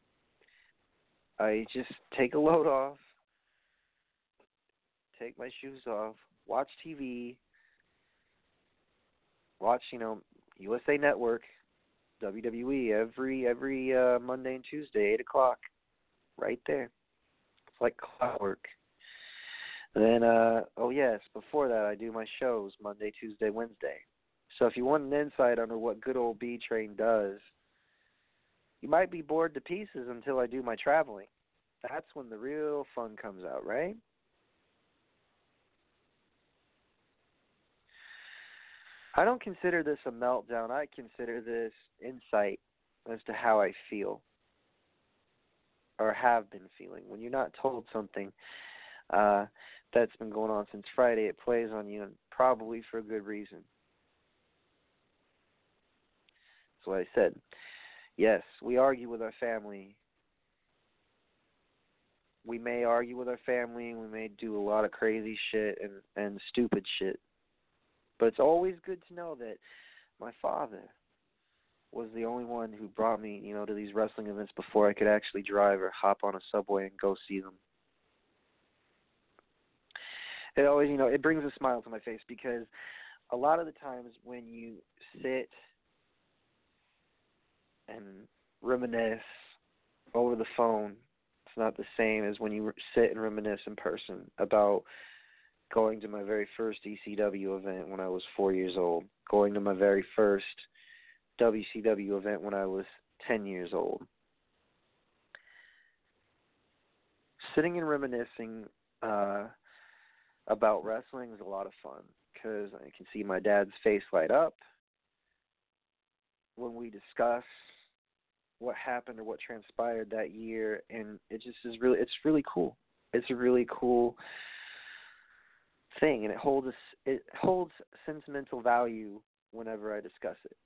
I just take a load off, take my shoes off, watch TV, watch, USA Network, WWE every Monday and Tuesday, 8 o'clock, right there. It's like clockwork. Then, before that I do my shows Monday, Tuesday, Wednesday. So if you want an insight on what good old B-Train does, you might be bored to pieces until I do my traveling. That's when the real fun comes out, right? I don't consider this a meltdown. I consider this insight as to how I feel or have been feeling. When you're not told something that's been going on since Friday, it plays on you, and probably for a good reason. That's what I said. Yes, we argue with our family. We may argue with our family, and we may do a lot of crazy shit and stupid shit. But it's always good to know that my father was the only one who brought me, to these wrestling events before I could actually drive or hop on a subway and go see them. It always, it brings a smile to my face because a lot of the times when you sit and reminisce over the phone, it's not the same as when you sit and reminisce in person about going to my very first ECW event when I was 4 years old, going to my very first WCW event when I was 10 years old. Sitting and reminiscing about wrestling is a lot of fun because I can see my dad's face light up when we discuss what happened or what transpired that year, and it's really cool. It's a really cool thing, and it holds sentimental value whenever I discuss it.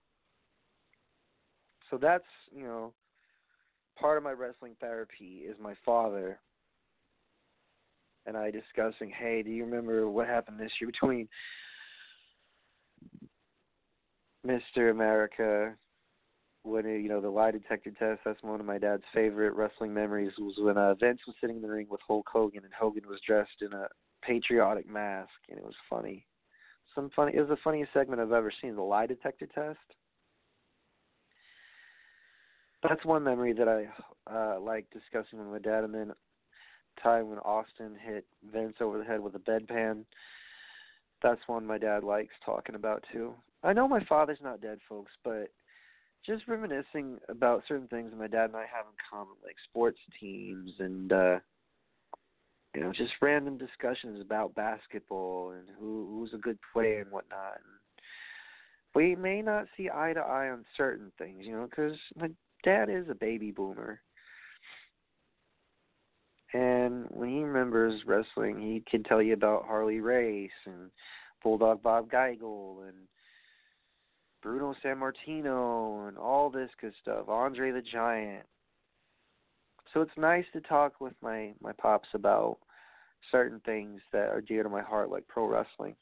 So that's, part of my wrestling therapy is my father and I discussing, hey, do you remember what happened this year between Mr. America when the lie detector test. That's one of my dad's favorite wrestling memories. Was when Vince was sitting in the ring with Hulk Hogan, and Hogan was dressed in a patriotic mask, and it was funny. It was the funniest segment I've ever seen. The lie detector test. That's one memory that I like discussing with my dad. And then time when Austin hit Vince over the head with a bedpan. That's one my dad likes talking about too. I know my father's not dead, folks, but just reminiscing about certain things that my dad and I have in common, like sports teams and just random discussions about basketball and who's a good player and whatnot. And we may not see eye to eye on certain things, because my dad is a baby boomer. And when he remembers wrestling, he can tell you about Harley Race and Bulldog Bob Geigel and Bruno Sammartino and all this good stuff, Andre the Giant. So it's nice to talk with my pops about certain things that are dear to my heart, like pro wrestling.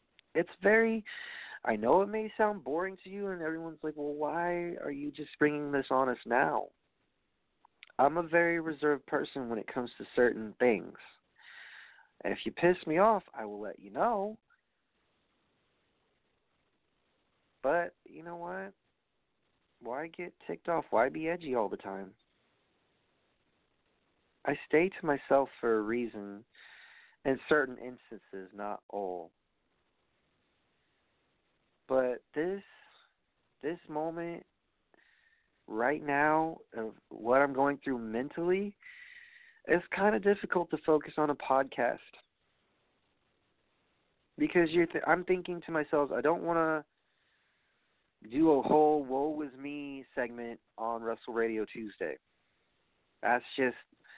I know it may sound boring to you, and everyone's like, well, why are you just bringing this on us now? I'm a very reserved person when it comes to certain things. And if you piss me off, I will let you know. But you know what? Why get ticked off? Why be edgy all the time? I stay to myself for a reason in certain instances, not all. But this moment right now of what I'm going through mentally, it's kind of difficult to focus on a podcast. Because I'm thinking to myself, I don't want to do a whole woe is me segment on Wrestle Radio Tuesday. That's just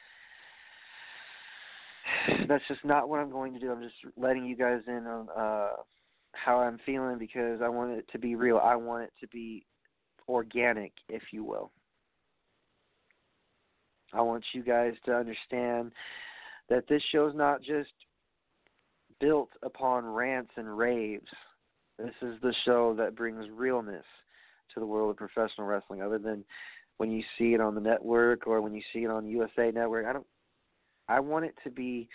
not what I'm going to do. I'm just letting you guys in on how I'm feeling because I want it to be real. I want it to be organic, if you will. I want you guys to understand that this show's not just built upon rants and raves. This is the show that brings realness to the world of professional wrestling, other than when you see it on the network or when you see it on USA Network. I want it to be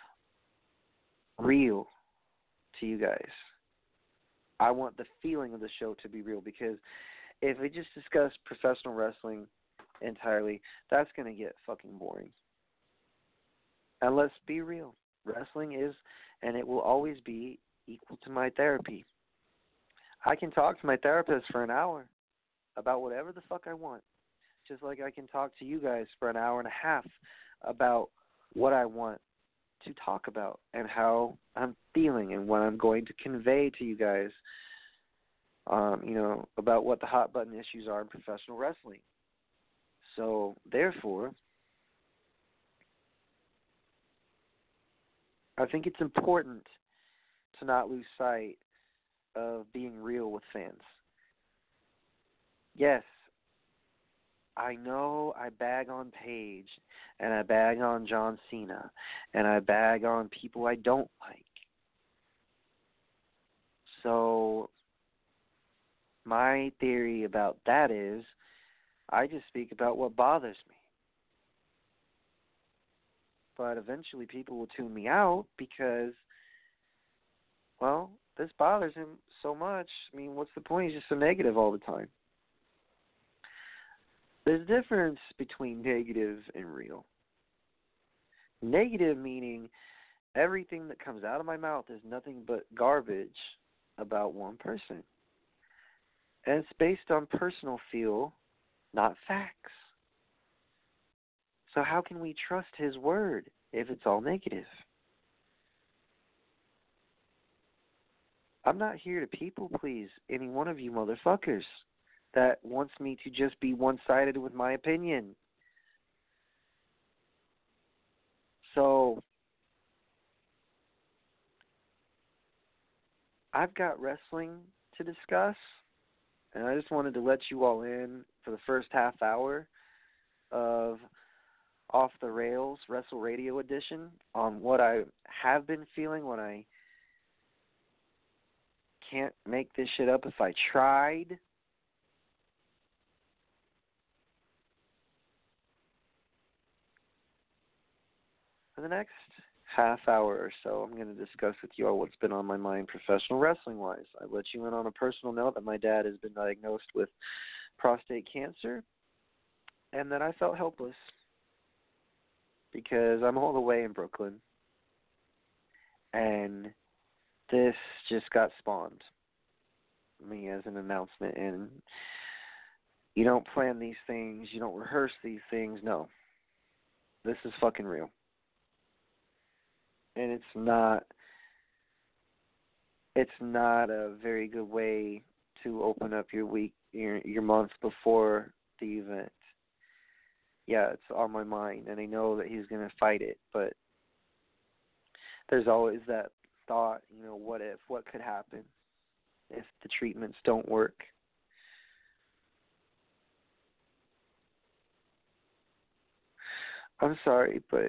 real to you guys. I want the feeling of the show to be real, because if we just discuss professional wrestling entirely, that's going to get fucking boring. And let's be real. Wrestling is, and it will always be, equal to my therapy. I can talk to my therapist for an hour about whatever the fuck I want, just like I can talk to you guys for an hour and a half about what I want to talk about and how I'm feeling and what I'm going to convey to you guys, about what the hot button issues are in professional wrestling. So, therefore, I think it's important to not lose sight of being real with fans. Yes, I know I bag on Paige, and I bag on John Cena, and I bag on people I don't like. So my theory about that is I just speak about what bothers me. But eventually people will tune me out because, well, this bothers him so much. I mean, what's the point? He's just so negative all the time. There's a difference between negative and real. Negative meaning everything that comes out of my mouth is nothing but garbage about one person. And it's based on personal feel, not facts. So how can we trust his word if it's all negative? I'm not here to people please any one of you motherfuckers that wants me to just be one-sided with my opinion. So I've got wrestling to discuss, and I just wanted to let you all in for the first half hour of Off the Rails Wrestle Radio edition on what I have been feeling when I can't make this shit up if I tried. the next half hour or so, I'm going to discuss with you all what's been on my mind professional wrestling-wise. I let you in on a personal note that my dad has been diagnosed with prostate cancer, and that I felt helpless because I'm all the way in Brooklyn, and this just got spawned me as an announcement. And you don't plan these things, you don't rehearse these things. No, this is fucking real, and it's not a very good way to open up your week, your month before the event. Yeah, it's on my mind, and I know that he's going to fight it, but there's always that thought, what if, what could happen if the treatments don't work? I'm sorry, but,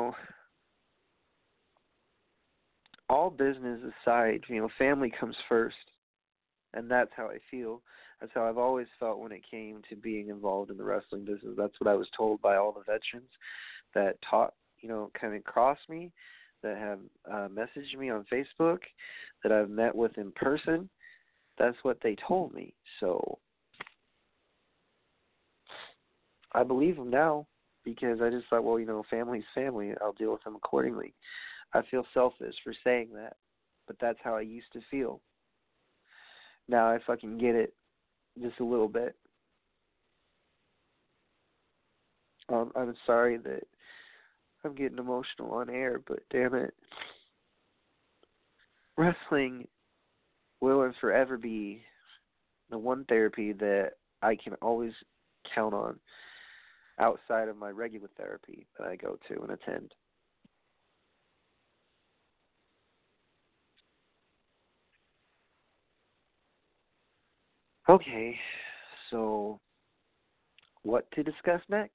all business aside, family comes first, and that's how I feel. That's how I've always felt when it came to being involved in the wrestling business. That's what I was told by all the veterans that taught, kind of across me, that have messaged me on Facebook, that I've met with in person. That's what they told me. So I believe them now because I just thought, well, family's family. I'll deal with them accordingly. I feel selfish for saying that, but that's how I used to feel. Now I fucking get it just a little bit. I'm sorry that I'm getting emotional on air, but damn it. Wrestling will and forever be the one therapy that I can always count on outside of my regular therapy that I go to and attend. Okay, so what to discuss next?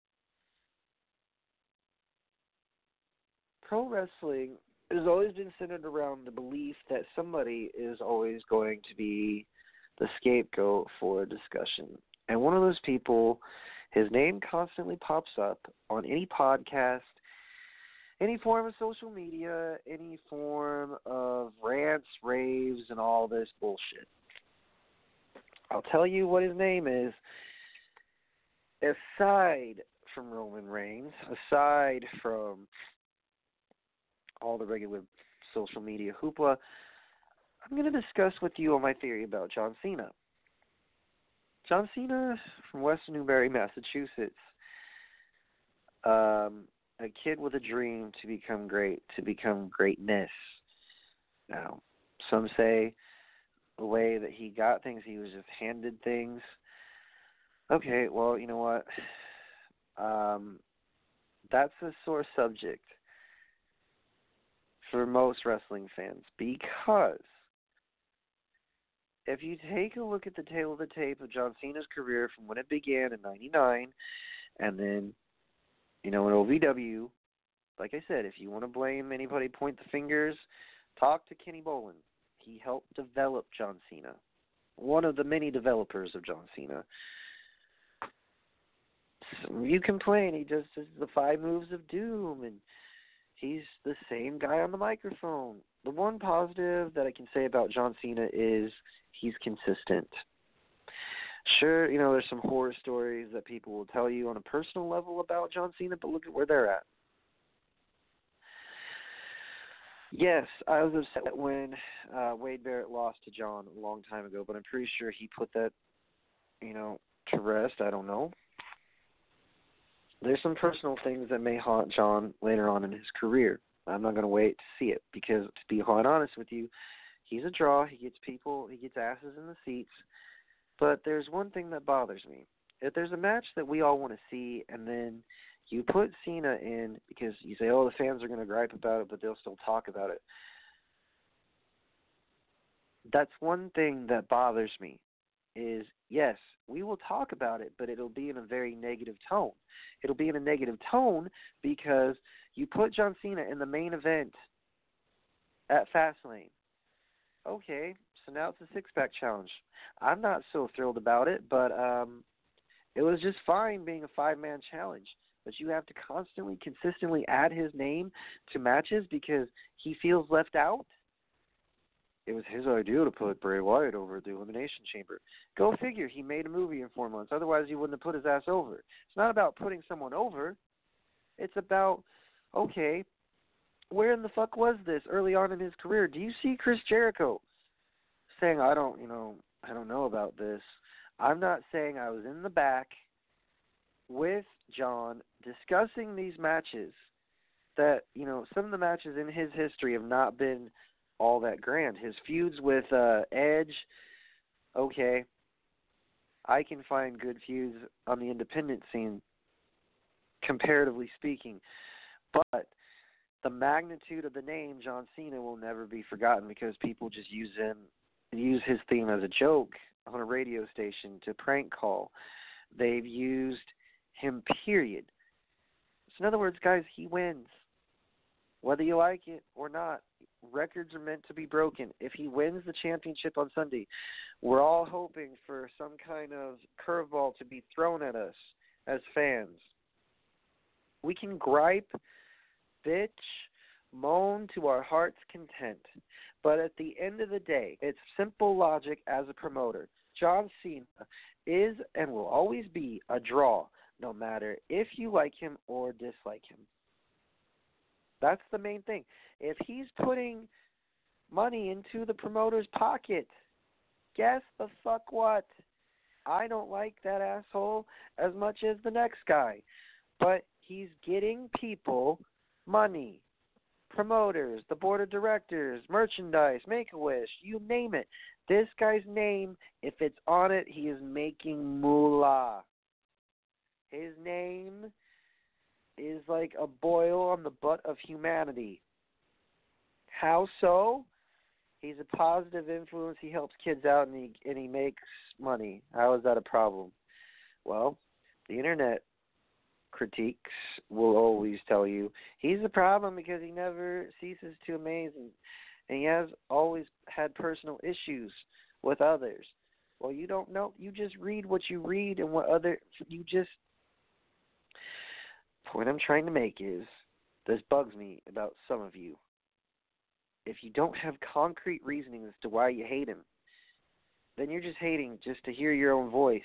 Pro wrestling has always been centered around the belief that somebody is always going to be the scapegoat for a discussion. And one of those people, his name constantly pops up on any podcast, any form of social media, any form of rants, raves, and all this bullshit. I'll tell you what his name is. Aside from Roman Reigns, aside from all the regular social media hoopla, I'm going to discuss with you on my theory about John Cena. John Cena from Western Newbury, Massachusetts. A kid with a dream to become great, to become greatness. Now, some say the way that he got things, he was just handed things. Okay, well, you know what? That's a sore subject for most wrestling fans, because if you take a look at the tail of the tape of John Cena's career from when it began in 99, and then, in OVW, like I said, if you want to blame anybody, point the fingers, talk to Kenny Bolin. He helped develop John Cena, one of the many developers of John Cena. So you complain, he does the 5 moves of doom, and he's the same guy on the microphone. The one positive that I can say about John Cena is he's consistent. Sure, there's some horror stories that people will tell you on a personal level about John Cena, but look at where they're at. Yes, I was upset when Wade Barrett lost to John a long time ago, but I'm pretty sure he put that, to rest. I don't know. There's some personal things that may haunt John later on in his career. I'm not going to wait to see it because, to be quite honest with you, he's a draw. He gets asses in the seats. But there's one thing that bothers me. If there's a match that we all want to see, and then you put Cena in because you say, the fans are going to gripe about it, but they'll still talk about it. That's one thing that bothers me is, yes, we will talk about it, but it'll be in a very negative tone. It'll be in a negative tone because you put John Cena in the main event at Fastlane. Okay, so now it's a six-pack challenge. I'm not so thrilled about it, but it was just fine being a 5-man challenge. but you have to constantly, consistently add his name to matches because he feels left out? It was his idea to put Bray Wyatt over at the Elimination Chamber. Go figure, he made a movie in 4 months. Otherwise, he wouldn't have put his ass over. It's not about putting someone over. It's about, okay, where in the fuck was this early on in his career? Do you see Chris Jericho saying, I don't know about this. I'm not saying I was in the back with John discussing these matches that, some of the matches in his history have not been all that grand. His feuds with Edge, okay, I can find good feuds on the independent scene, comparatively speaking. But the magnitude of the name John Cena will never be forgotten because people just use his theme as a joke on a radio station to prank call. They've used him, period. So in other words, guys, he wins. Whether you like it or not, records are meant to be broken. If he wins the championship on Sunday, we're all hoping for some kind of curveball to be thrown at us as fans. We can gripe, bitch, moan to our heart's content. But at the end of the day, it's simple logic as a promoter. John Cena is and will always be a draw, no matter if you like him or dislike him. That's the main thing. If he's putting money into the promoter's pocket, guess the fuck what? I don't like that asshole as much as the next guy. But he's getting people money. Promoters, the board of directors, merchandise, Make-A-Wish, you name it. This guy's name, if it's on it, he is making moolah. His name is like a boil on the butt of humanity. How so? He's a positive influence. He helps kids out and he makes money. How is that a problem? Well, the internet critiques will always tell you he's a problem because he never ceases to amaze and he has always had personal issues with others. Well, you don't know. You just read what you read and point I'm trying to make is, this bugs me about some of you. If you don't have concrete reasoning as to why you hate him, then you're just hating just to hear your own voice.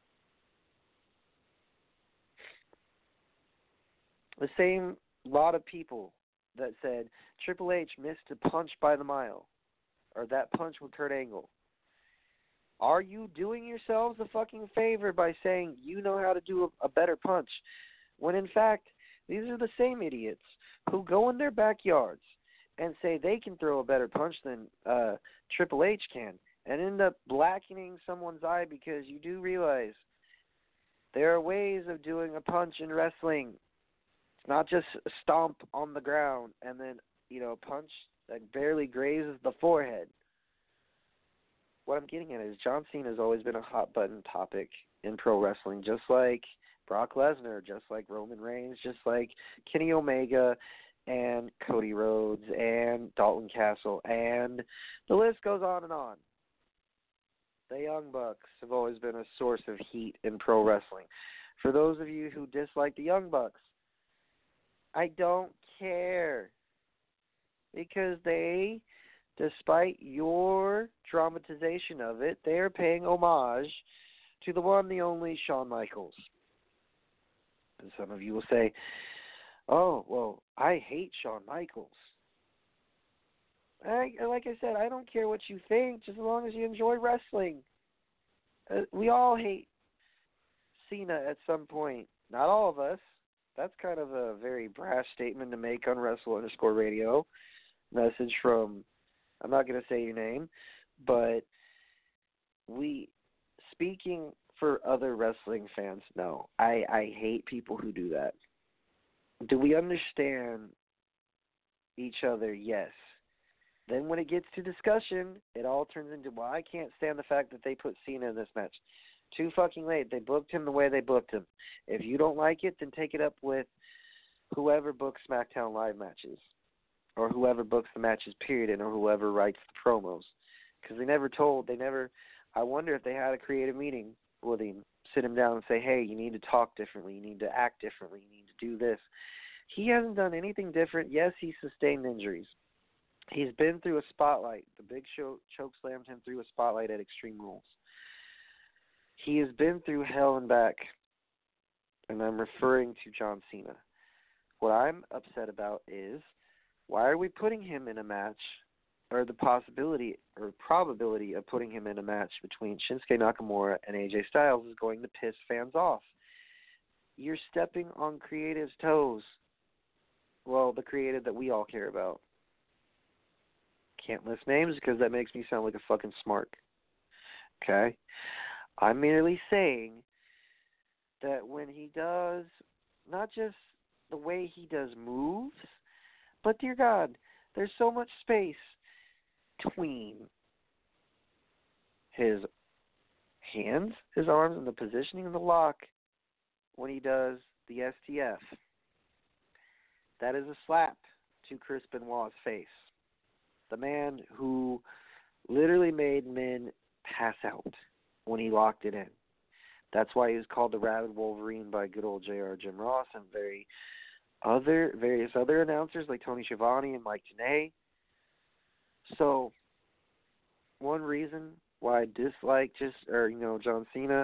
The same lot of people that said Triple H missed a punch by the mile, or that punch with Kurt Angle. Are you doing yourselves a fucking favor by saying you know how to do a better punch, when in fact these are the same idiots who go in their backyards and say they can throw a better punch than Triple H can, and end up blackening someone's eye because you do realize there are ways of doing a punch in wrestling. It's not just stomp on the ground and then, punch that barely grazes the forehead. What I'm getting at is John Cena has always been a hot-button topic in pro wrestling, just like Brock Lesnar, just like Roman Reigns, just like Kenny Omega and Cody Rhodes and Dalton Castle, and the list goes on and on. The Young Bucks have always been a source of heat in pro wrestling. For those of you who dislike the Young Bucks, I don't care, because they, despite your dramatization of it, they are paying homage to the one, the only Shawn Michaels. And some of you will say, oh, well, I hate Shawn Michaels. Like I said, I don't care what you think, just as long as you enjoy wrestling. We all hate Cena at some point. Not all of us. That's kind of a very brash statement to make on Wrestle_Radio. Message from, I'm not going to say your name, but speaking for other wrestling fans, no. I hate people who do that. Do we understand each other? Yes. Then when it gets to discussion, it all turns into, well, I can't stand the fact that they put Cena in this match. Too fucking late. They booked him the way they booked him. If you don't like it, then take it up with whoever books SmackDown Live matches, or whoever books the matches, period, or whoever writes the promos. Because I wonder if they had a creative meeting will they sit him down and say, hey, you need to talk differently, you need to act differently, you need to do this. He hasn't done anything different. Yes, he's sustained injuries. He's been through a spotlight. The Big Show choke slammed him through a spotlight at Extreme Rules. He has been through hell and back, and I'm referring to John Cena. What I'm upset about is, why are we putting him in a match, or the possibility or probability of putting him in a match between Shinsuke Nakamura and AJ Styles is going to piss fans off. You're stepping on creative's toes. Well, the creative that we all care about. Can't list names because that makes me sound like a fucking smart. Okay? I'm merely saying that when he does, not just the way he does moves, but dear God, there's so much space between his hands, his arms, and the positioning of the lock when he does the STF. That is a slap to Chris Benoit's face. The man who literally made men pass out when he locked it in. That's why he was called the Rabid Wolverine by good old J.R. Jim Ross and various other announcers like Tony Schiavone and Mike Tenay. So, one reason why I dislike John Cena,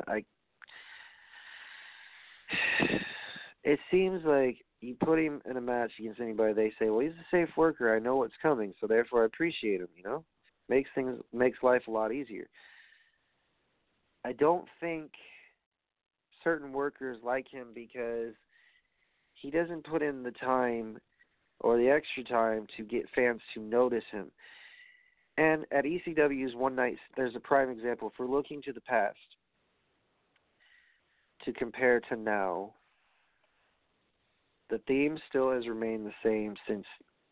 it seems like you put him in a match against anybody, they say, well, he's a safe worker. I know what's coming, so therefore I appreciate him, Makes life a lot easier. I don't think certain workers like him because he doesn't put in the time or the extra time to get fans to notice him. And at ECW's One Night, there's a prime example. If we're looking to the past to compare to now, the theme still has remained the same since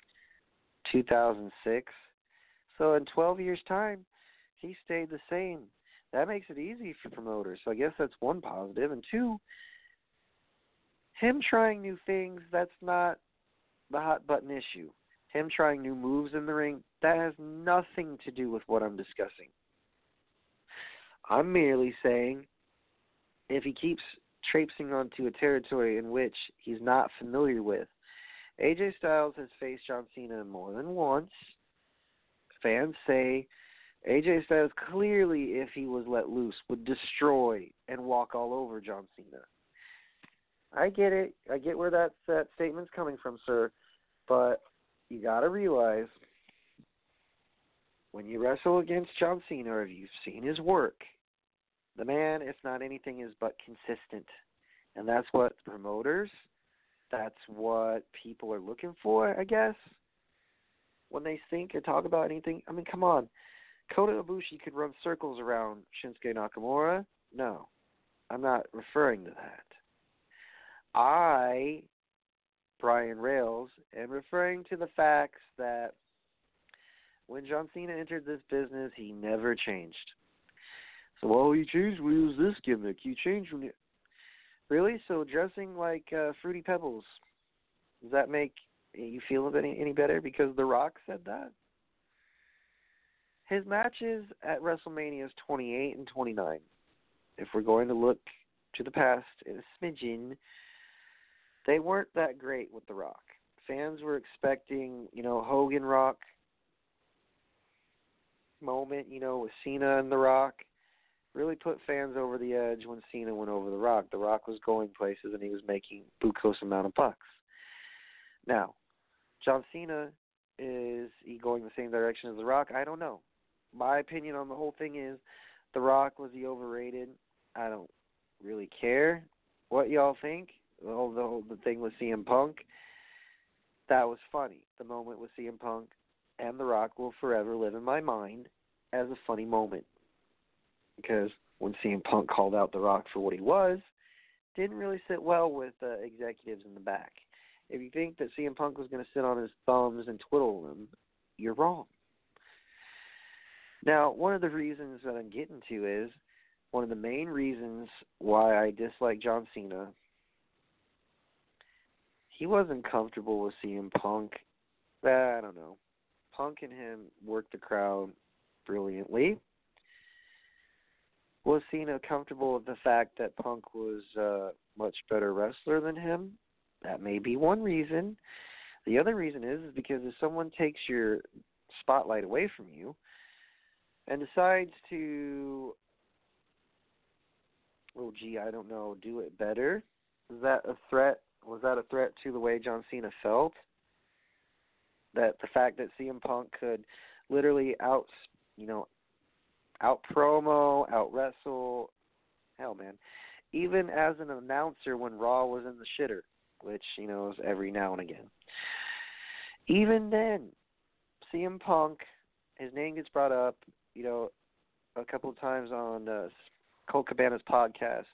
2006. So in 12 years' time, he stayed the same. That makes it easy for promoters. So I guess that's one positive. And two, him trying new things, that's not the hot button issue. Him trying new moves in the ring, that has nothing to do with what I'm discussing. I'm merely saying if he keeps traipsing onto a territory in which he's not familiar with. AJ Styles has faced John Cena more than once. Fans say AJ Styles clearly, if he was let loose, would destroy and walk all over John Cena. I get it. I get where that statement's coming from, sir. But you got to realize when you wrestle against John Cena, or if you've seen his work, the man, if not anything, is but consistent. And that's what promoters, that's what people are looking for, I guess, when they think or talk about anything. I mean, come on. Kota Ibushi could run circles around Shinsuke Nakamura. No, I'm not referring to that. I, Brian Rails, am referring to the facts that when John Cena entered this business, he never changed. So, well, he changed when he was this gimmick. He changed when he... Really? So dressing like Fruity Pebbles, does that make you feel any better because The Rock said that? His matches at WrestleMania is 28 and 29. If we're going to look to the past in a smidgen, they weren't that great with The Rock. Fans were expecting, Hogan Rock moment, with Cena and The Rock. Really put fans over the edge when Cena went over The Rock. The Rock was going places and he was making bucos amount of bucks. Now, John Cena, is he going the same direction as The Rock? I don't know. My opinion on the whole thing is The Rock, was he overrated? I don't really care what y'all think. The thing with CM Punk, that was funny. The moment with CM Punk and The Rock will forever live in my mind as a funny moment. Because when CM Punk called out The Rock for what he was, didn't really sit well with executives in the back. If you think that CM Punk was going to sit on his thumbs and twiddle them, you're wrong. Now, one of the reasons that I'm getting to is, one of the main reasons why I dislike John Cena, he wasn't comfortable with CM Punk. I don't know. Punk and him worked the crowd brilliantly. Was Cena comfortable with the fact that Punk was a much better wrestler than him? That may be one reason. The other reason is because if someone takes your spotlight away from you and decides to, I don't know, do it better, is that a threat? Was that a threat to the way John Cena felt? That the fact that CM Punk could literally out promo, out wrestle, hell, man. Even as an announcer when Raw was in the shitter, which, is every now and again. Even then, CM Punk, his name gets brought up, a couple of times on Colt Cabana's podcast.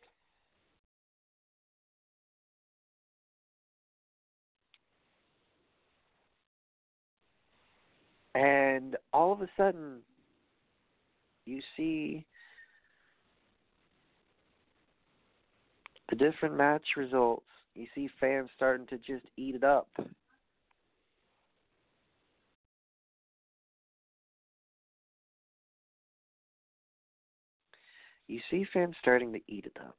And all of a sudden, you see the different match results. You see fans starting to just eat it up. You see fans starting to eat it up.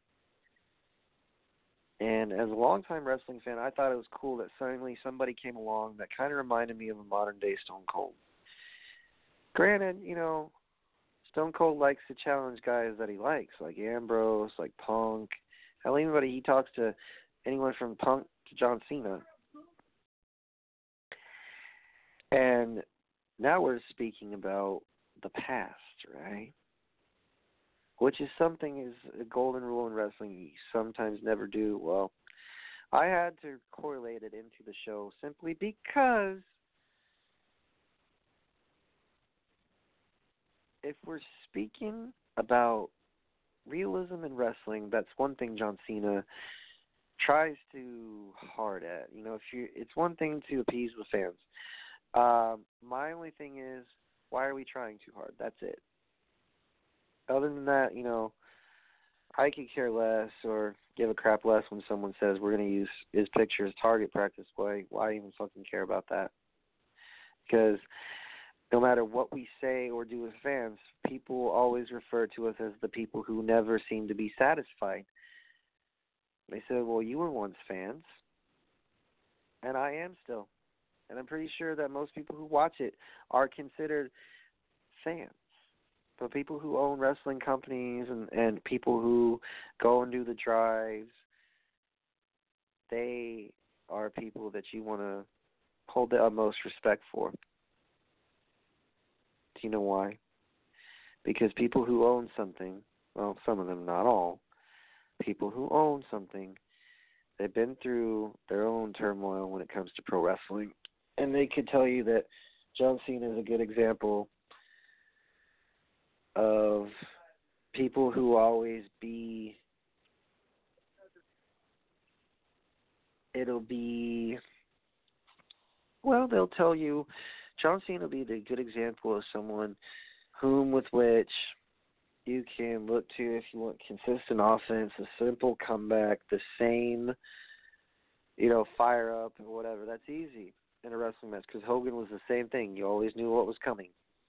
And as a longtime wrestling fan, I thought it was cool that suddenly somebody came along that kind of reminded me of a modern-day Stone Cold. Granted, Stone Cold likes to challenge guys that he likes, like Ambrose, like Punk. Hell, anybody, he talks to anyone from Punk to John Cena. And now we're speaking about the past, right? Which is something is a golden rule in wrestling you sometimes never do. Well, I had to correlate it into the show simply because if we're speaking about realism in wrestling, that's one thing John Cena tries too hard at. It's one thing to appease the fans. My only thing is, why are we trying too hard? That's it. Other than that, I could care less or give a crap less when someone says we're going to use his picture as target practice. Why even fucking care about that? Because no matter what we say or do as fans, people always refer to us as the people who never seem to be satisfied. They said, well, you were once fans, and I am still. And I'm pretty sure that most people who watch it are considered fans. But people who own wrestling companies and people who go and do the drives, they are people that you want to hold the utmost respect for. Do you know why? Because people who own something, well, some of them, not all, people who own something, they've been through their own turmoil when it comes to pro wrestling. And they could tell you that John Cena is a good example of people who always be, they'll tell you, John Cena will be the good example of someone with which you can look to if you want consistent offense, a simple comeback, the same, fire up and whatever. That's easy in a wrestling match because Hogan was the same thing. You always knew what was coming.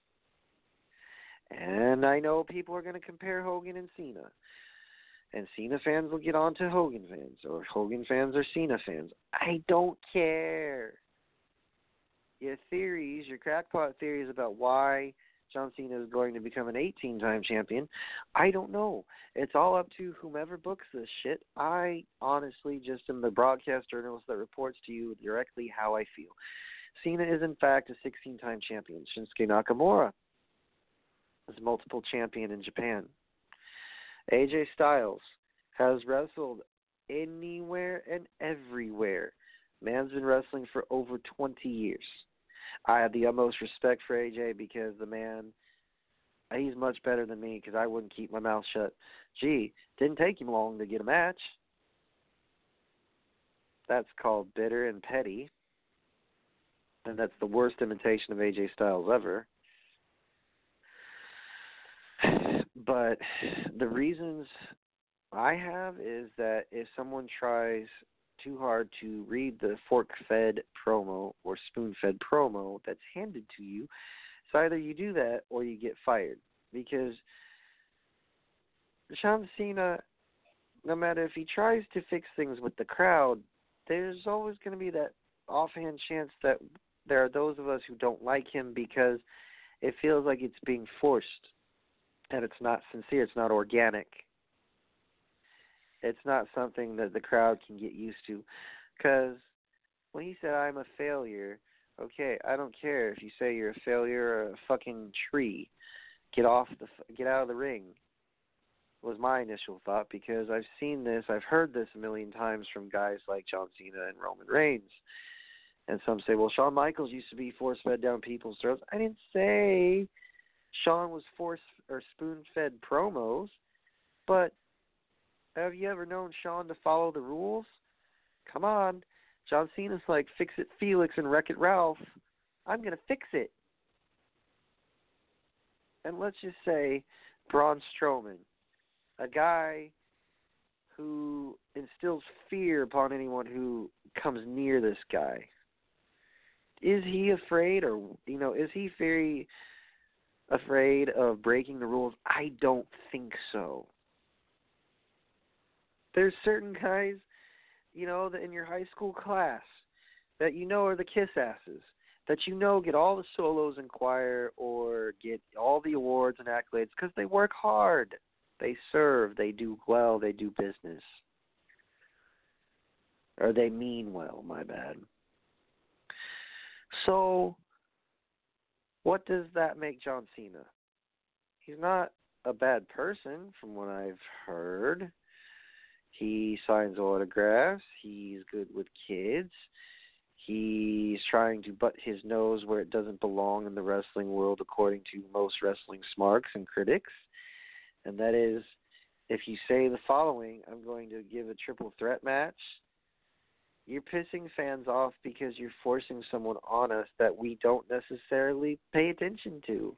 And I know people are going to compare Hogan and Cena. And Cena fans will get on to Hogan fans, or Hogan fans are Cena fans. I don't care. Your theories, your crackpot theories about why John Cena is going to become an 18-time champion, I don't know. It's all up to whomever books this shit. I honestly just am the broadcast journalist that reports to you directly how I feel. Cena is, in fact, a 16-time champion. Shinsuke Nakamura is a multiple champion in Japan. AJ Styles has wrestled anywhere and everywhere. Man's been wrestling for over 20 years. I have the utmost respect for AJ because the man, he's much better than me because I wouldn't keep my mouth shut. Didn't take him long to get a match. That's called bitter and petty. And that's the worst imitation of AJ Styles ever. But the reasons I have is that if someone tries too hard to read the fork-fed promo or spoon-fed promo that's handed to you, it's either you do that or you get fired. Because John Cena, no matter if he tries to fix things with the crowd, there's always going to be that offhand chance that there are those of us who don't like him because it feels like it's being forced and it's not sincere, it's not organic. It's not something that the crowd can get used to. Because when he said, I'm a failure, okay, I don't care if you say you're a failure or a fucking tree. Get out of the ring, was my initial thought, because I've seen this, I've heard this a million times from guys like John Cena and Roman Reigns. And some say, well, Shawn Michaels used to be force-fed down people's throats. I didn't say Shawn was force or spoon-fed promos, but have you ever known Shawn to follow the rules? Come on. John Cena's like, fix it Felix and Wreck-It Ralph. I'm going to fix it. And let's just say Braun Strowman, a guy who instills fear upon anyone who comes near this guy. Is he afraid, or, is he very afraid of breaking the rules? I don't think so. There's certain guys, that in your high school class that are the kiss asses, that get all the solos in choir or get all the awards and accolades because they work hard. They serve, they do well, they do business. Or they mean well, my bad. So, what does that make John Cena? He's not a bad person from what I've heard. He signs autographs. He's good with kids. He's trying to butt his nose where it doesn't belong in the wrestling world, according to most wrestling smarks and critics. And that is, if you say the following, I'm going to give a triple threat match, you're pissing fans off because you're forcing someone on us that we don't necessarily pay attention to.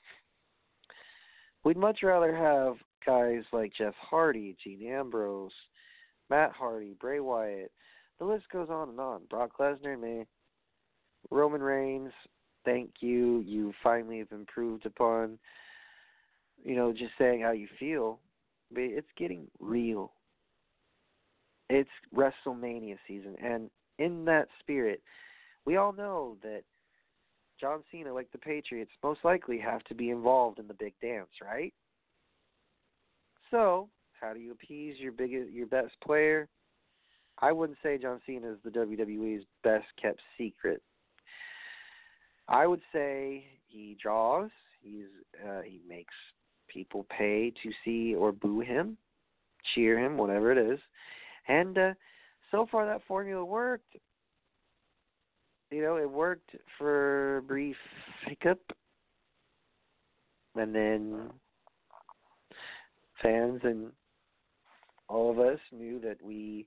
We'd much rather have guys like Jeff Hardy, Dean Ambrose, Matt Hardy, Bray Wyatt. The list goes on and on. Brock Lesnar, me, Roman Reigns, thank you. You finally have improved upon, just saying how you feel. But it's getting real. It's WrestleMania season. And in that spirit, we all know that John Cena, like the Patriots, most likely have to be involved in the big dance, right? So, how do you appease your best player? I wouldn't say John Cena is the WWE's best kept secret. I would say he draws. He makes people pay to see or boo him, cheer him, whatever it is. And so far that formula worked. It worked for a brief hiccup. And then fans and all of us knew that we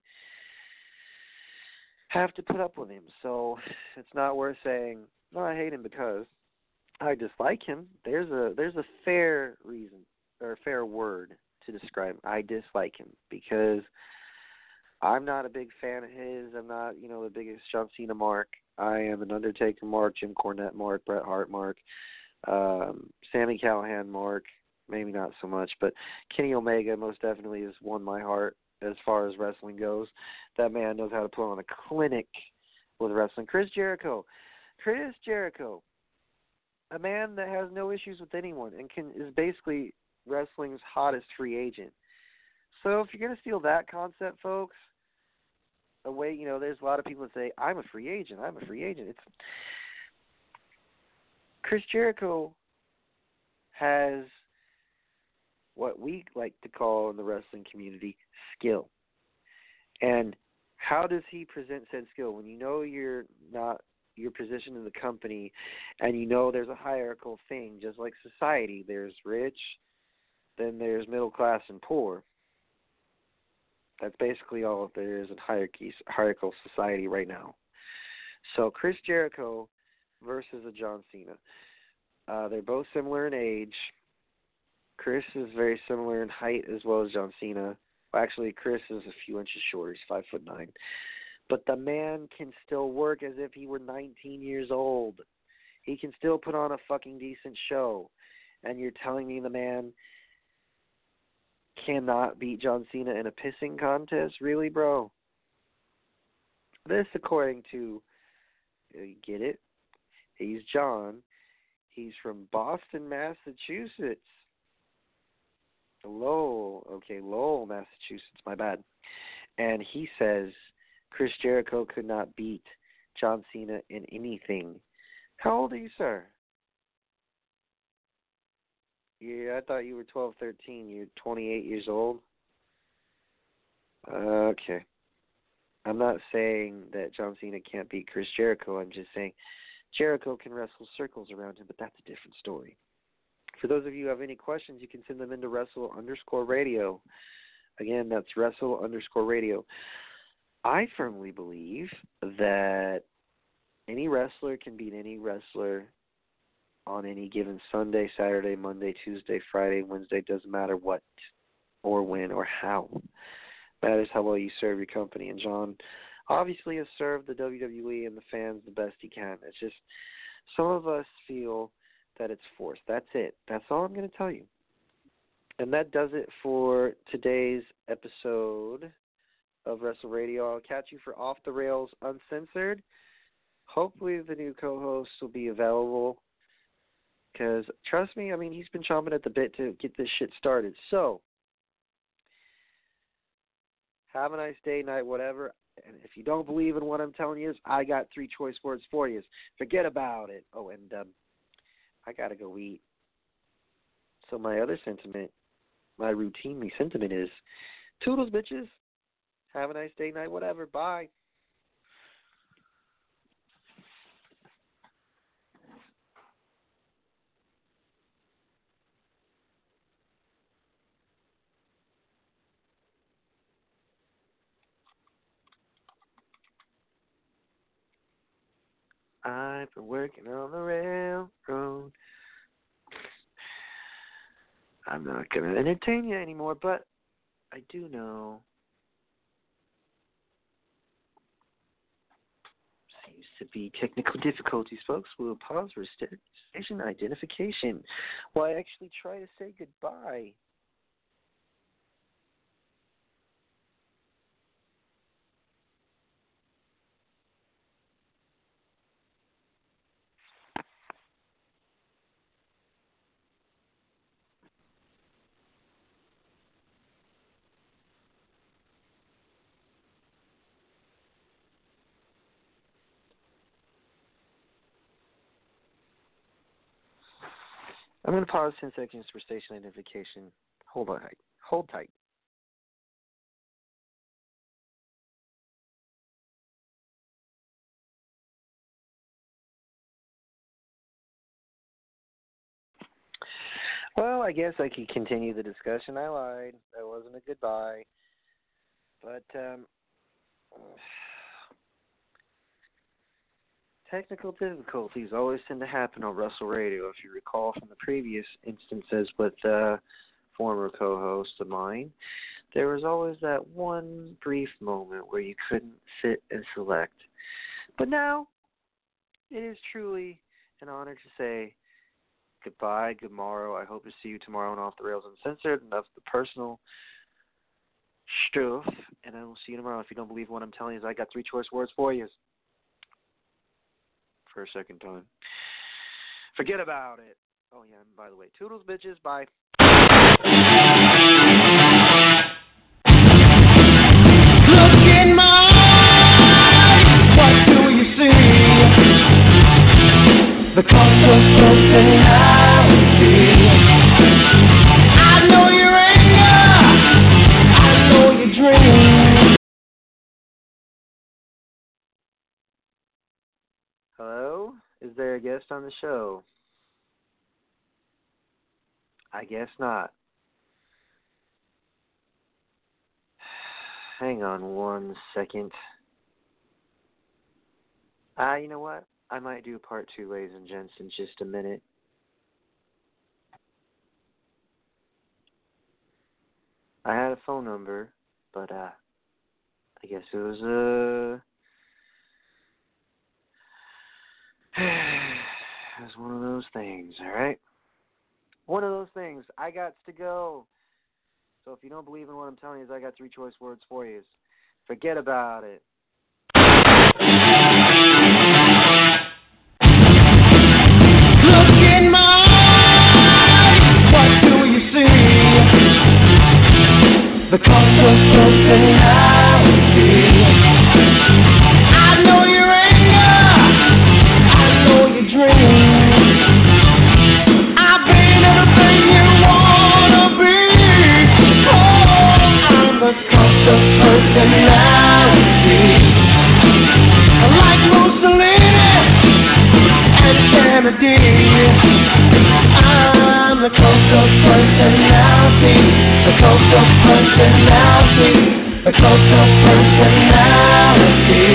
have to put up with him. So it's not worth saying, no, I hate him because I dislike him. There's a fair reason or a fair word to describe I dislike him, because I'm not a big fan of his. I'm not, the biggest John Cena mark. I am an Undertaker mark, Jim Cornette mark, Bret Hart mark, Sami Callihan mark, maybe not so much, but Kenny Omega most definitely has won my heart as far as wrestling goes. That man knows how to put on a clinic with wrestling. Chris Jericho, a man that has no issues with anyone and is basically wrestling's hottest free agent. So if you're going to steal that concept, folks, away, there's a lot of people that say, I'm a free agent. It's Chris Jericho has what we like to call in the wrestling community skill. And how does he present said skill? When you're not your position in the company and there's a hierarchical thing, just like society, there's rich, then there's middle class and poor. That's basically all there is in hierarchical society right now. So Chris Jericho versus a John Cena. They're both similar in age. Chris is very similar in height as well as John Cena. Well, actually, Chris is a few inches shorter. He's 5'9". But the man can still work as if he were 19 years old. He can still put on a fucking decent show. And you're telling me the man cannot beat John Cena in a pissing contest? Really, bro? This, according to, you get it? He's John. He's from Boston, Massachusetts. Lowell, Massachusetts. My bad. And he says Chris Jericho could not beat John Cena in anything. How old are you, sir? Yeah, I thought you were 12, 13. You're 28 years old? Okay. I'm not saying that John Cena can't beat Chris Jericho. I'm just saying Jericho can wrestle circles around him, but that's a different story. For those of you who have any questions, you can send them into Wrestle_Radio. Again, that's Wrestle_Radio. I firmly believe that any wrestler can beat any wrestler on any given Sunday, Saturday, Monday, Tuesday, Friday, Wednesday, doesn't matter what or when or how. Matters how well you serve your company. And John obviously has served the WWE and the fans the best he can. It's just some of us feel that it's forced. That's it. That's all I'm going to tell you. And that does it for today's episode of Wrestle Radio. I'll catch you for Off the Rails Uncensored. Hopefully the new co-host will be available because, trust me, I mean, he's been chomping at the bit to get this shit started. So, have a nice day, night, whatever. And if you don't believe in what I'm telling you, I got 3 choice words for you. Forget about it. Oh, and I got to go eat. So my other sentiment, my routinely sentiment is, toodles, bitches. Have a nice day, night, whatever. Bye. I've been working on the railroad. I'm not going to entertain you anymore, but I do know. Seems to be technical difficulties, folks. We'll pause for station identification while I actually try to say goodbye. I'm going to pause 10 seconds for station identification. Hold on. Hold tight. Well, I guess I could continue the discussion. I lied. That wasn't a goodbye. But, technical difficulties always tend to happen on Wrestle Radio. If you recall from the previous instances with former co-host of mine, there was always that one brief moment where you couldn't sit and select. But now, it is truly an honor to say goodbye, good morrow. I hope to see you tomorrow on Off the Rails Uncensored. Enough of the personal stuff, and I will see you tomorrow. If you don't believe what I'm telling you, I got 3 choice words for you. For a second time. Forget about it. Oh, yeah, and by the way, toodles, bitches, bye. Look in my eyes, what do you see? The conscious personality. I know your anger, I know your dreams. Hello? Is there a guest on the show? I guess not. Hang on one second. You know what? I might do part 2, ladies and gents, in just a minute. I had a phone number, but I guess it was it was one of those things, all right? One of those things. I got to go. So if you don't believe in what I'm telling you, I got 3 choice words for you. Forget about it. Look in my eyes, what do you see? The cost of personality. I know your anger, I know your dreams. I've been everything you wanna be. Oh, I'm the cost of personality. Like Mussolini and Kennedy, I'm the coast of personality, the coast of personality, the coast of personality.